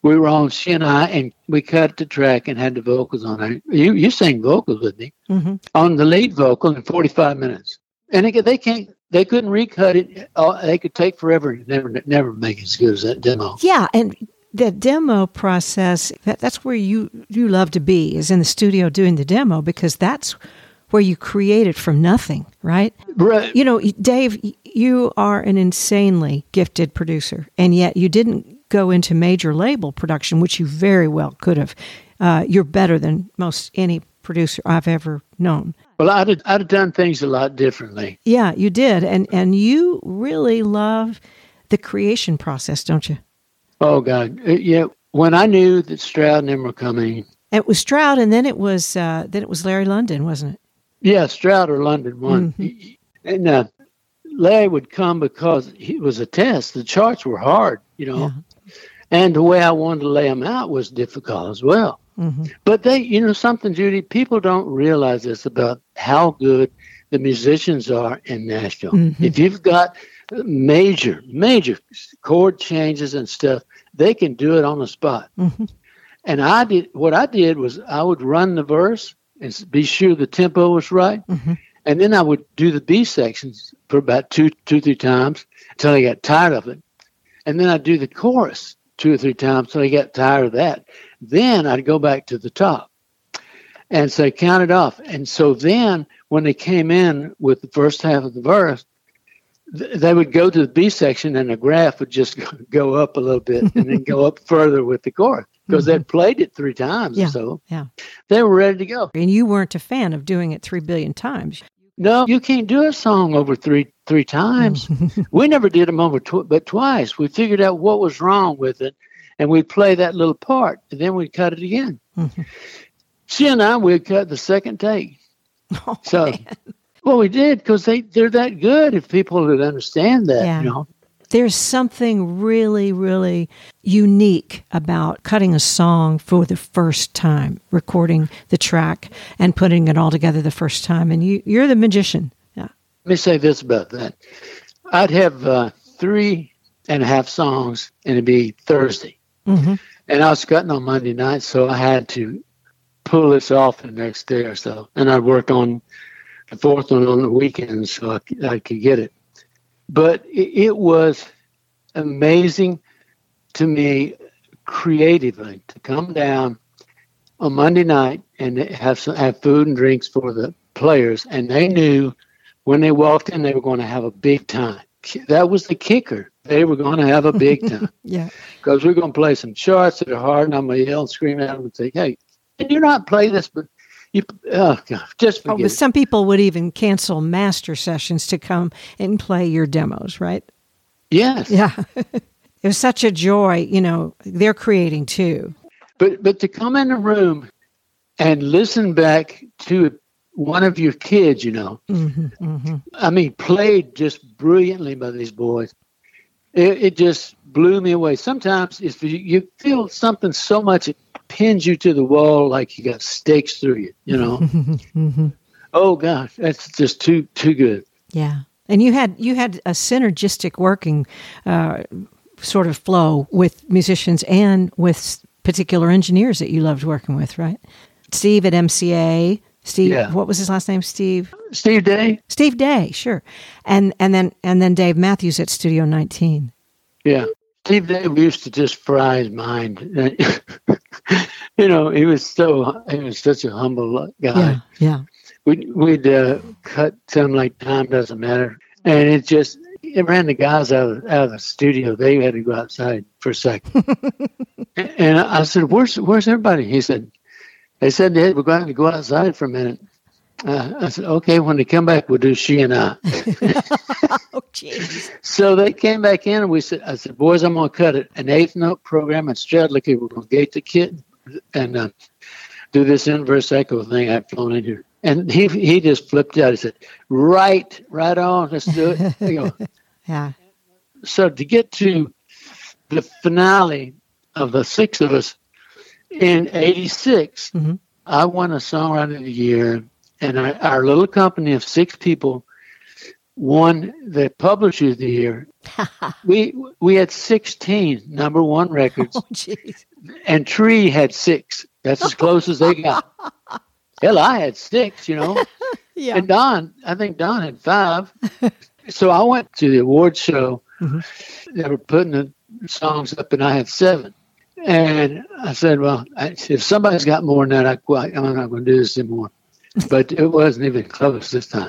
we were on, she and I, and we cut the track and had the vocals on it. You you sang vocals with me mm-hmm. on the lead vocal in forty-five minutes. And it, they can't, they couldn't recut it. Uh, they could take forever and never, never make it as good as that demo. Yeah, and the demo process, that, that's where you, you love to be, is in the studio doing the demo, because that's where you create it from nothing, right? Right. You know, Dave, you are an insanely gifted producer, and yet you didn't go into major label production, which you very well could have. Uh, you're better than most any producer I've ever known. Well, I'd have, I'd have done things a lot differently. Yeah, you did. And and you really love the creation process, don't you? Oh, God. Yeah. When I knew that Stroud and them were coming. It was Stroud, and then it was uh, then it was Larry London, wasn't it? Yeah, Stroud or London one. Mm-hmm. And uh, Larry would come because it was a test. The charts were hard, you know. Yeah. And the way I wanted to lay them out was difficult as well. Mm-hmm. But they, you know something, Judy, people don't realize this about how good the musicians are in Nashville. Mm-hmm. If you've got major, major chord changes and stuff, they can do it on the spot. Mm-hmm. And I did, what I did was I would run the verse and be sure the tempo was right. Mm-hmm. And then I would do the B sections for about two, two, three times until I got tired of it. And then I'd do the chorus two or three times until I got tired of that. Then I'd go back to the top and say, count it off. And so then when they came in with the first half of the verse, th- they would go to the B section and the graph would just go up a little bit and then go up further with the chorus because mm-hmm. they'd played it three times yeah, or so. Yeah. They were ready to go. And you weren't a fan of doing it three billion times. No, you can't do a song over three three times. We never did them over tw- but twice. We figured out what was wrong with it, and we'd play that little part, and then we'd cut it again. Mm-hmm. She and I, we'd cut the second take. Oh, so, man. Well, we did because they, they're that good if people would understand that, yeah. you know. There's something really, really unique about cutting a song for the first time, recording the track and putting it all together the first time. And you, you're the magician. Yeah. Let me say this about that. I'd have uh, three and a half songs, and it'd be Thursday. Mm-hmm. And I was cutting on Monday night, so I had to pull this off the next day or so. And I'd work on the fourth one on the weekends so I, I could get it. But it was amazing to me creatively to come down on Monday night and have some, have food and drinks for the players. And they knew when they walked in, they were going to have a big time. That was the kicker. They were going to have a big time. Yeah. Because we're going to play some charts that are hard, and I'm going to yell and scream at them and say, hey, can you not play this? But You, oh God, just forget oh, but some people would even cancel master sessions to come and play your demos, right? Yes. Yeah. It was such a joy, you know, they're creating too. But but to come in the room and listen back to one of your kids, you know, mm-hmm, mm-hmm. I mean, played just brilliantly by these boys. It, it just blew me away. Sometimes if you, you feel something so much, it pins you to the wall like you got stakes through you, you know. Mm-hmm. Oh gosh, that's just too too good. Yeah, and you had you had a synergistic working uh, sort of flow with musicians and with particular engineers that you loved working with, right? Steve at M C A. Steve, yeah. What was his last name? Steve. Steve Day. Steve Day, sure, and and then and then Dave Matthews at Studio nineteen. Yeah. Steve Day used to just fry his mind. You know, he was so he was such a humble guy. Yeah, yeah. We'd we'd uh, cut something like Time Doesn't Matter, and it just it ran the guys out of out of the studio. They had to go outside for a second. And I said, "Where's where's everybody?" He said, "They said they we're going to go outside for a minute." Uh, I said, "Okay, when they come back, we'll do She and I." Oh, jeez. So they came back in, and we said, "I said, boys, I'm going to cut it an eighth note program and Stradlicky. We're going to gate the kid and uh, do this inverse echo thing I've flown in here." And he he just flipped out. He said, "Right, right on. Let's do it." You know. Yeah. So to get to the finale of the six of us in eighty-six, mm-hmm. I won a Songwriter of the Year. And our, our little company of six people won the Publisher of the Year. we we had sixteen number one records, oh, geez. and Tree had six. That's as close as they got. Hell, I had six, you know. Yeah. And Don, I think Don had five. So I went to the award show. Mm-hmm. They were putting the songs up, and I had seven. And I said, well, I, if somebody's got more than that, I, well, I'm not going to do this anymore. But it wasn't even close this time.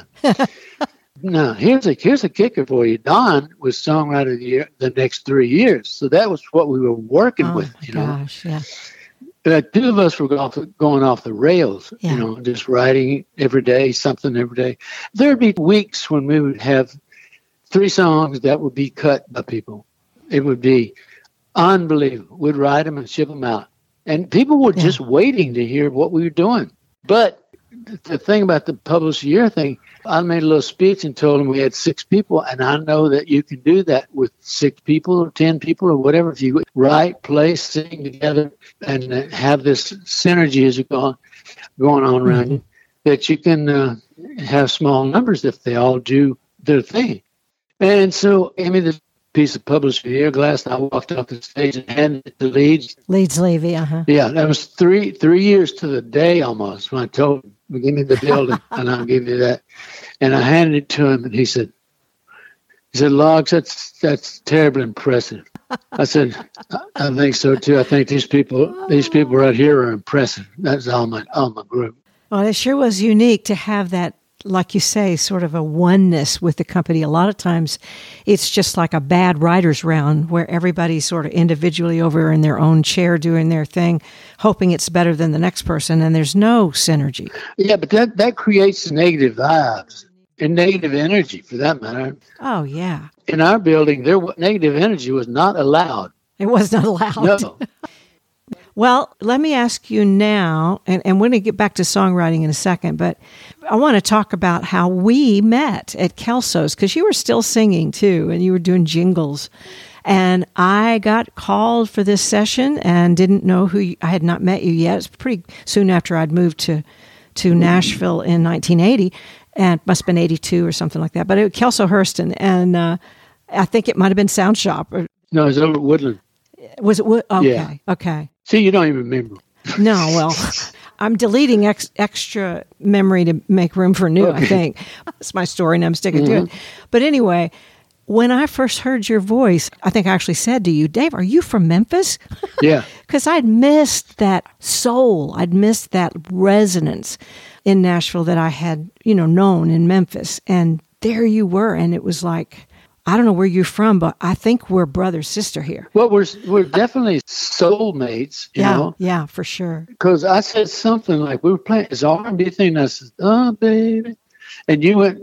Now, here's a here's a kicker for you. Don was songwriter of the year the next three years, so that was what we were working oh, with. You gosh, know, yeah. Uh, two of us were off, going off the rails. Yeah. You know, just writing every day, something every day. There'd be weeks when we would have three songs that would be cut by people. It would be unbelievable. We'd write them and ship them out, and people were yeah. just waiting to hear what we were doing. But the thing about the Published Year thing, I made a little speech and told them we had six people, and I know that you can do that with six people or ten people or whatever. If you write, play, sing together, and uh, have this synergy as you go on, going on around mm-hmm. you, that you can uh, have small numbers if they all do their thing. And so, I mean, this piece of Published Year glass, and I walked off the stage and handed it to Leeds. Leeds Levy, uh-huh. Yeah, that was three three years to the day almost when I told him, give me the building and I'll give you that. And I handed it to him, and he said, he said, Logs, that's that's terribly impressive. I said, I, I think so too. I think these people these people right here are impressive. That's all my all my group. Well, it sure was unique to have that, like you say, sort of a oneness with the company. A lot of times it's just like a bad writer's round where everybody's sort of individually over in their own chair doing their thing, hoping it's better than the next person, and there's no synergy. Yeah, but that, that creates negative vibes and negative energy for that matter. Oh, yeah. In our building, there negative energy was not allowed. It was not allowed. No. Well, let me ask you now, and, and we're going to get back to songwriting in a second, but I want to talk about how we met at Kelso's, because you were still singing too, and you were doing jingles. And I got called for this session and didn't know who you, I had not met you yet. It was pretty soon after I'd moved to, to Nashville in nineteen eighty, and it must have been eighty-two or something like that. But it was Kelso Hurston, and uh, I think it might have been Sound Shop. Or, no, it was over at Woodland. Was it? Okay, yeah. okay. See, you don't even remember. No, well, I'm deleting ex- extra memory to make room for new, okay. I think. That's my story, and I'm sticking mm-hmm. to it. But anyway, when I first heard your voice, I think I actually said to you, Dave, are you from Memphis? Yeah. Because I'd missed that soul. I'd missed that resonance in Nashville that I had, you know, known in Memphis. And there you were, and it was like, I don't know where you're from, but I think we're brother, sister here. Well, we're we're definitely soulmates, you yeah, know? Yeah, for sure. Because I said something like, we were playing this R and B thing, and I said, oh, baby. And you went,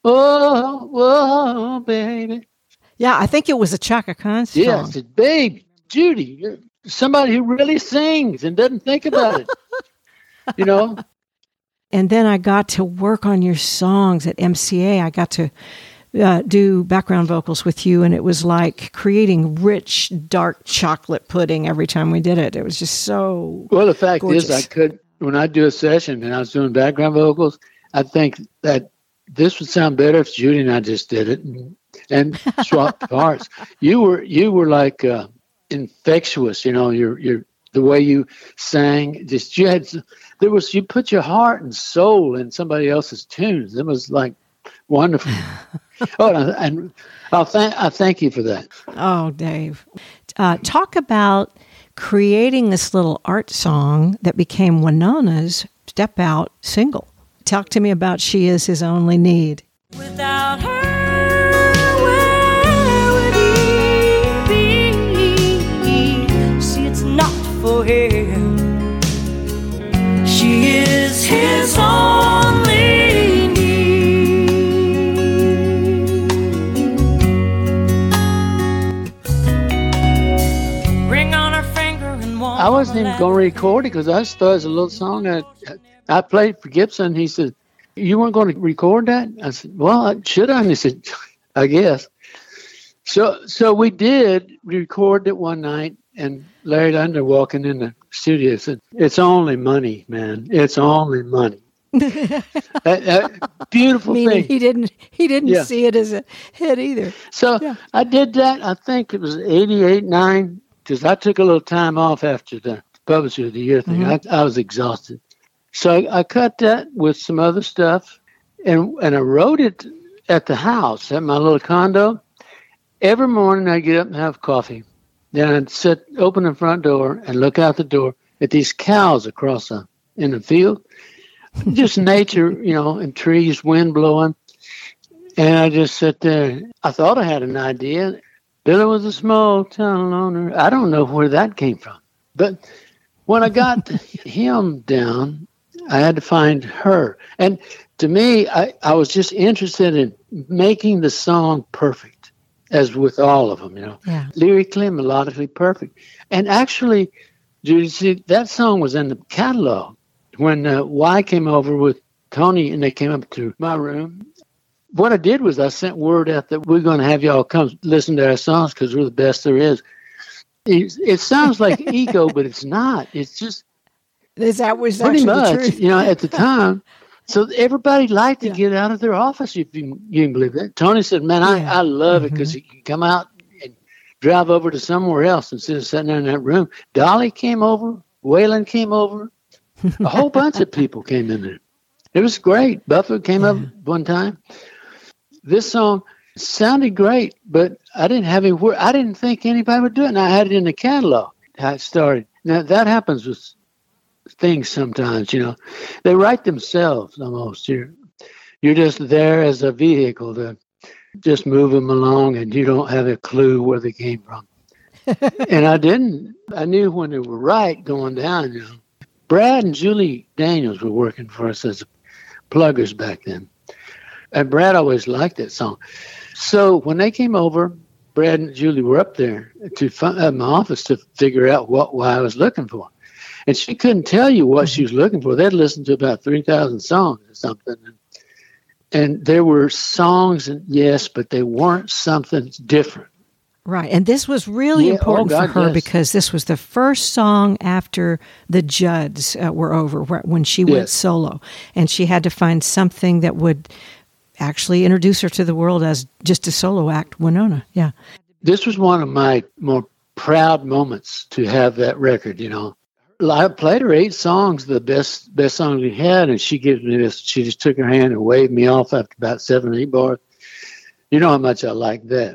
oh, oh, baby. Yeah, I think it was a Chaka Khan song. Yeah, I said, babe, Judy, you're somebody who really sings and doesn't think about it, you know? And then I got to work on your songs at M C A. I got to Uh, do background vocals with you, and it was like creating rich, dark chocolate pudding every time we did it. It was just so Well, the fact gorgeous. is, I could, when I do a session and I was doing background vocals, I think that this would sound better if Judy and I just did it and, and swapped parts. You were you were like uh, infectious, you know. Your your the way you sang, just you had there was you put your heart and soul in somebody else's tunes. It was like wonderful. Oh, and I'll thank I thank you for that. Oh, Dave, uh, talk about creating this little art song that became Winona's Step Out single. Talk to me about "She Is His Only Need." Without her, where would he be? See, it's not for him. She is his only need. Ring on her finger and one. I wasn't even going to record it because I just thought it was a little song that I played for Gibson. He said, you weren't going to record that? I said, well, should I? And he said, I guess. So so we did record it one night, and Larry Under walking in the studio said, it's only money, man. It's only money. that, that beautiful Meaning thing. he didn't he didn't Yeah. see it as a hit either. So Yeah. I did that. I think it was eighty-eight, nine, because I took a little time off after the Publisher of the Year thing. Mhm. I, I was exhausted. So I, I cut that with some other stuff, and and I wrote it at the house, at my little condo. Every morning I'd get up and have coffee. Then I'd sit, open the front door and look out the door at these cows across the, in the field. Just nature, you know, and trees, wind blowing. And I just sit there. I thought I had an idea. Billy was a small town loner. I don't know where that came from. But when I got him down, I had to find her. And to me, I, I was just interested in making the song perfect, as with all of them, you know. Yeah. Lyrically, melodically perfect. And actually, Judy, see, that song was in the catalog. When uh, Y came over with Tony and they came up to my room, what I did was I sent word out that we're going to have y'all come listen to our songs because we're the best there is. It, it sounds like ego, but it's not. It's just Is that was pretty actually the much, truth? you know, at the time. So everybody liked to Yeah. get out of their office, if you, you can believe that. Tony said, man, I, Yeah. I love it Mhm. because you can come out and drive over to somewhere else instead of sitting there in that room. Dolly came over. Waylon came over. A whole bunch of people came in there. It was great. Buffett came up one time. This song sounded great, but I didn't have any word. I didn't think anybody would do it, and I had it in the catalog. How it started. Now, that happens with things sometimes, you know. They write themselves almost. You're, you're just there as a vehicle to just move them along, and you don't have a clue where they came from. And I didn't. I knew when they were right going down, you know. Brad and Julie Daniels were working for us as pluggers back then. And Brad always liked that song. So when they came over, Brad and Julie were up there to fi- at my office to figure out what, what I was looking for. And she couldn't tell you what she was looking for. They'd listened to about three thousand songs or something. And, and there were songs, and yes, but they weren't something different. Right. And this was really Yeah, oh, important God, for her yes. because this was the first song after the Judds uh, were over wh- when she went Yes. solo. And she had to find something that would actually introduce her to the world as just a solo act, Winona. Yeah. This was one of my more proud moments to have that record, you know. I played her eight songs, the best best songs we had, and she gives me this. She just took her hand and waved me off after about seven or eight bars. You know how much I like that.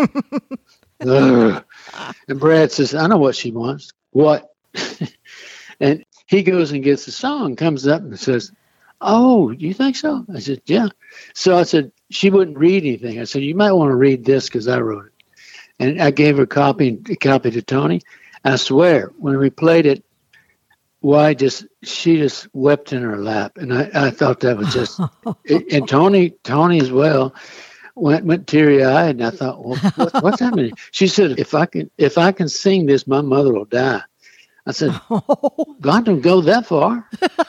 Ugh. And Brad says, I know what she wants. What? And he goes and gets the song, comes up and says, oh, you think so? I said, yeah. So I said, she wouldn't read anything. I said, you might want to read this because I wrote it. And I gave her a copy, a copy to Tony. I swear, when we played it, why just she just wept in her lap, and I, I thought that was just, and Tony, Tony as well, went went teary eyed, and I thought, well, what, what's happening? She said, if I can if I can sing this, my mother will die. I said, God don't go that far.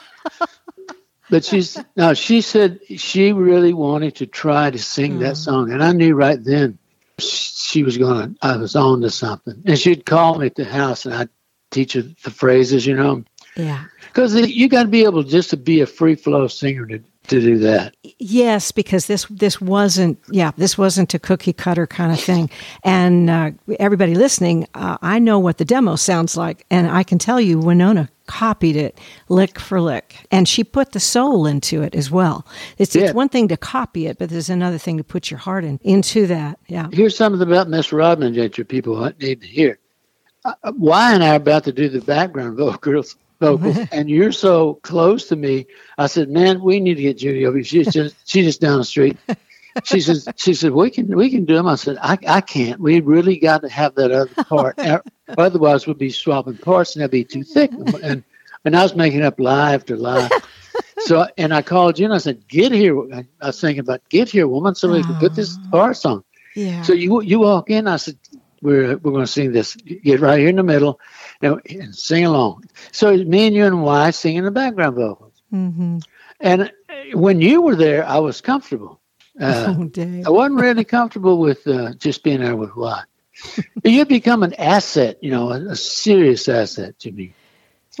But she's no, she said she really wanted to try to sing that song, and I knew right then she was gonna. I was on to something, and she'd call me at the house, and I'd teach her the phrases, you know. Yeah. Because you got to be able just to be a free flow singer to, to do that. Yes, because this this wasn't yeah this wasn't a cookie cutter kind of thing, and uh, everybody listening, uh, I know what the demo sounds like, and I can tell you Winona copied it lick for lick, and she put the soul into it as well. It's, Yeah. it's one thing to copy it, but there's another thing to put your heart in into that. Yeah. Here's something about Miss Rodman that your people need to hear. Uh, Y and I are about to do the background vocals, vocals, and you're so close to me. I said, "Man, we need to get Judy over. She's just she's just down the street." She says, "She said we can we can do them." I said, "I I can't. We really got to have that other part. Otherwise, we'll be swapping parts, and that'd be too thick." And and I was making up lie after lie. So and I called you and I said, "Get here." I was thinking about get here, woman, so we can put this parts on. Yeah. So you you walk in. I said, "We're we're going to sing this. Get right here in the middle, and, and sing along." So it's me and you and Y singing the background vocals. Mm-hmm. And when you were there, I was comfortable. Uh, Oh, Dave. I wasn't really comfortable with uh, just being there with Y. You become an asset, you know, a, a serious asset to me.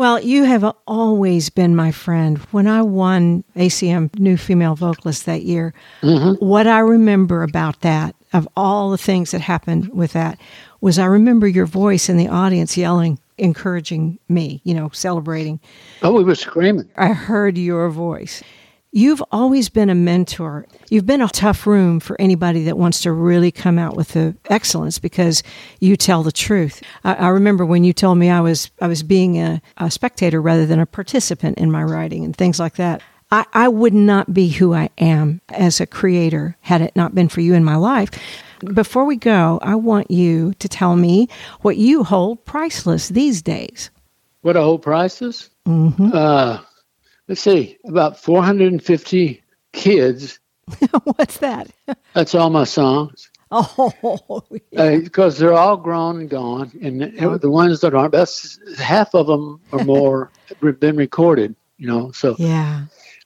Well, you have always been my friend. When I won A C M New Female Vocalist that year, mm-hmm. what I remember about that, of all the things that happened with that, was I remember your voice in the audience yelling, encouraging me, you know, celebrating. Oh, we were screaming. I heard your voice. You've always been a mentor. You've been a tough room for anybody that wants to really come out with the excellence because you tell the truth. I, I remember when you told me I was I was being a, a spectator rather than a participant in my writing and things like that. I, I would not be who I am as a creator had it not been for you in my life. Before we go, I want you to tell me what you hold priceless these days. What I hold priceless? Mm-hmm. Uh, let's see, about four hundred fifty kids. What's that? That's all my songs. Oh, yeah. Because uh, they're all grown and gone. And oh. the ones that aren't, that's half of them or more have been recorded, you know. So yeah.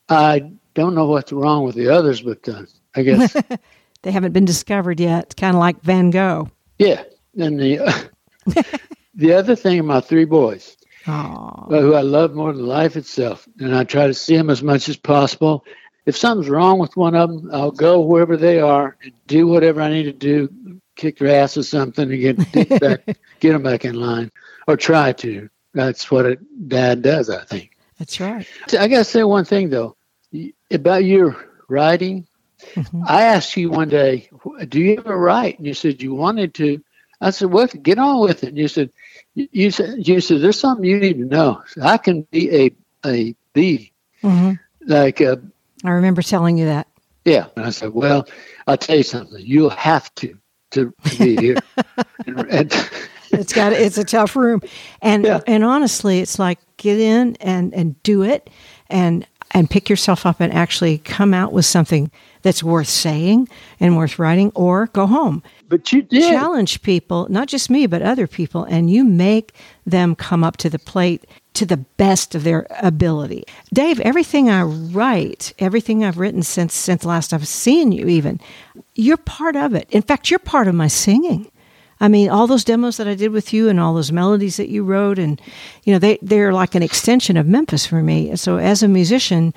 I don't know what's wrong with the others, but uh, I guess... They haven't been discovered yet. It's kind of like Van Gogh. Yeah. And the uh, the other thing are my three boys, uh, who I love more than life itself. And I try to see them as much as possible. If something's wrong with one of them, I'll go wherever they are and do whatever I need to do, kick their ass or something to get, get, back, get them back in line, or try to. That's what a dad does, I think. That's right. I got to say one thing, though, about your writing. Mm-hmm. I asked you one day, do you ever write? And you said you wanted to. I said, well, get on with it. And you said, you said, you said, there's something you need to know. I can be a, a bee. Mm-hmm. Like, a, I remember telling you that. Yeah. And I said, well, I'll tell you something. You'll have to, to, to be here. and, and it's got, it's a tough room. And, yeah. and honestly, it's like, get in and, and do it and, and pick yourself up and actually come out with something that's worth saying and worth writing, or go home. But you did. Challenge people, not just me, but other people, and you make them come up to the plate to the best of their ability. Dave, everything I write, everything I've written since since last I've seen you even, you're part of it. In fact, you're part of my singing. I mean, all those demos that I did with you and all those melodies that you wrote, and, you know, they, they're like an extension of Memphis for me. So as a musician,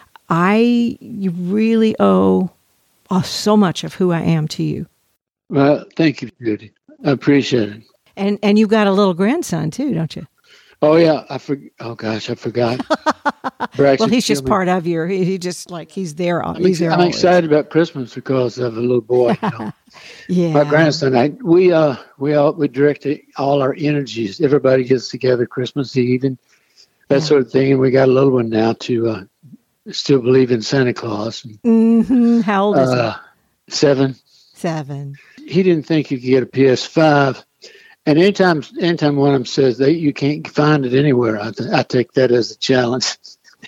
I you really owe uh, so much of who I am to you. Well, thank you, Judy. I appreciate it. And and you've got a little grandson, too, don't you? Oh, yeah. I for, Oh, gosh, I forgot. Well, he's just part of your, he, he just like, he's there. I'm, he's there I'm always. excited about Christmas because of a little boy. You know? Yeah. My grandson, I, we, uh, we, all, we direct all our energies. Everybody gets together Christmas Eve and that yeah. sort of thing. And we got a little one now to uh, still believe in Santa Claus. Mm-hmm. How old is uh, he? Seven. Seven. He didn't think you could get a P S five. And anytime, anytime one of them says that you can't find it anywhere, I, th- I take that as a challenge.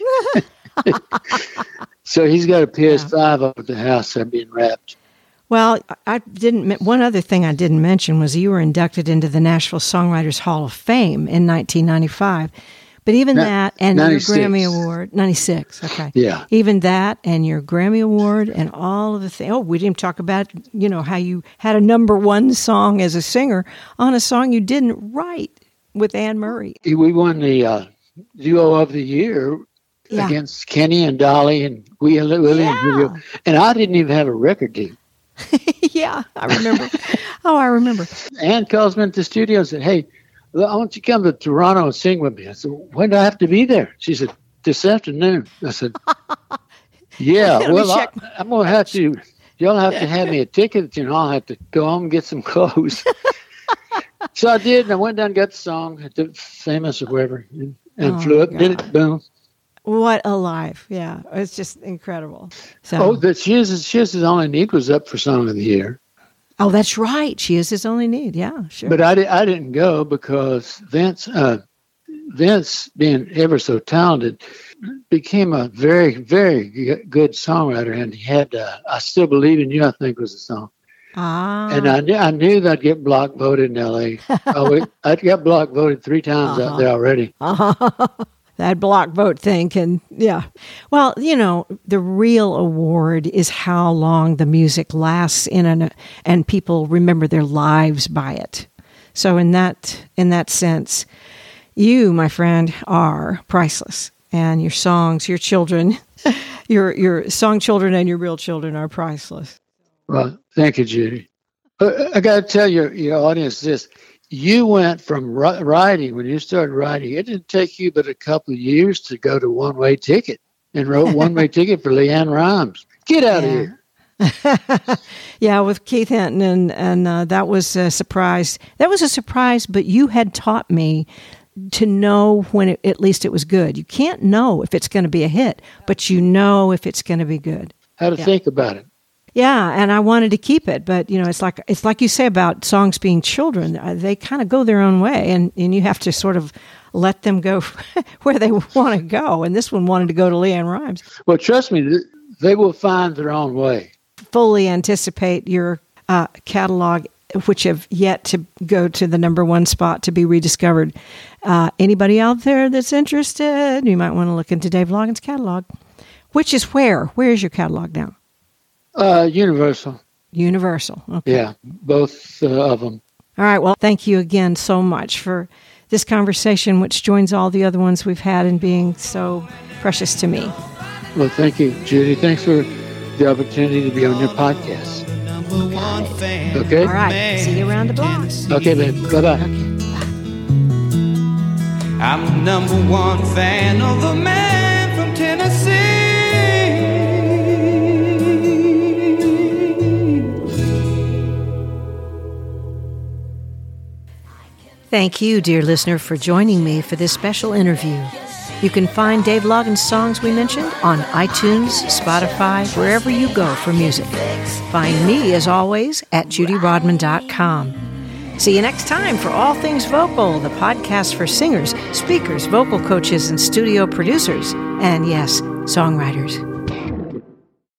So he's got a P S five yeah. up at the house there being wrapped. Well, I didn't. One other thing I didn't mention was you were inducted into the Nashville Songwriters Hall of Fame in nineteen ninety-five. But even Na- that and ninety-six. Your Grammy Award, ninety-six, okay. Yeah. Even that and your Grammy Award and all of the things. Oh, we didn't talk about, you know, how you had a number one song as a singer on a song you didn't write with Anne Murray. We won the uh, Duo of the Year yeah. against Kenny and Dolly and William. Yeah. And I didn't even have a record deal. Yeah, I remember. Oh, I remember. Anne calls me into the studio and said, hey, I want you to come to Toronto and sing with me. I said, when do I have to be there? She said, this afternoon. I said, yeah, well, I, I'm going to have to, y'all have to have me a ticket. You know, I'll have to go home and get some clothes. So I did, and I went down and got the song at the Famous or wherever, and, and oh flew up, did it, boom. What a life. Yeah, it's just incredible. So. Oh, that She Is, she is His Only Need was up for Song of the Year. Oh, that's right. She Is His Only Need. Yeah, sure. But I, di- I didn't go because Vince, uh, Vince, being ever so talented, became a very, very g- good songwriter. And he had uh, I Still Believe in You, I think was the song. Ah. And I, kn- I knew that I'd get block voted in L A oh, I'd got block voted three times uh-huh. out there already. Uh-huh. That block vote thing can, yeah. Well, you know, the real award is how long the music lasts in an, and people remember their lives by it. So in that in that sense, You, my friend, are priceless. And your songs, your children, your your song children and your real children are priceless. Well, thank you, Judy. Uh, I got to tell your, your audience this. You went from ri- writing, when you started writing, it didn't take you but a couple of years to go to One Way Ticket and wrote One Way Ticket for LeAnn Rimes. Get out yeah. of here. Yeah, with Keith Hinton, and, and uh, that was a surprise. That was a surprise, but you had taught me to know when it, at least it was good. You can't know if it's going to be a hit, but you know if it's going to be good. How to yeah. think about it. Yeah, and I wanted to keep it, but you know, it's like it's like you say about songs being children; uh, they kind of go their own way, and, and you have to sort of let them go where they want to go. And this one wanted to go to LeAnn Rimes. Well, trust me, they will find their own way. Fully anticipate your uh, catalog, which have yet to go to the number one spot to be rediscovered. Uh, anybody out there that's interested, you might want to look into Dave Loggins' catalog, which is where? Where is your catalog now? Uh, Universal. Universal. Okay. Yeah, both uh, of them. All right. Well, thank you again so much for this conversation, which joins all the other ones we've had in being so precious to me. Well, thank you, Judy. Thanks for the opportunity to be on your podcast. Okay? All right. See you around the block. Okay, babe. Bye-bye. Okay. I'm the number one fan of the man from Tennessee. Thank you, dear listener, for joining me for this special interview. You can find Dave Loggins' songs we mentioned on iTunes, Spotify, wherever you go for music. Find me, as always, at judy rodman dot com. See you next time for All Things Vocal, the podcast for singers, speakers, vocal coaches, and studio producers, and yes, songwriters.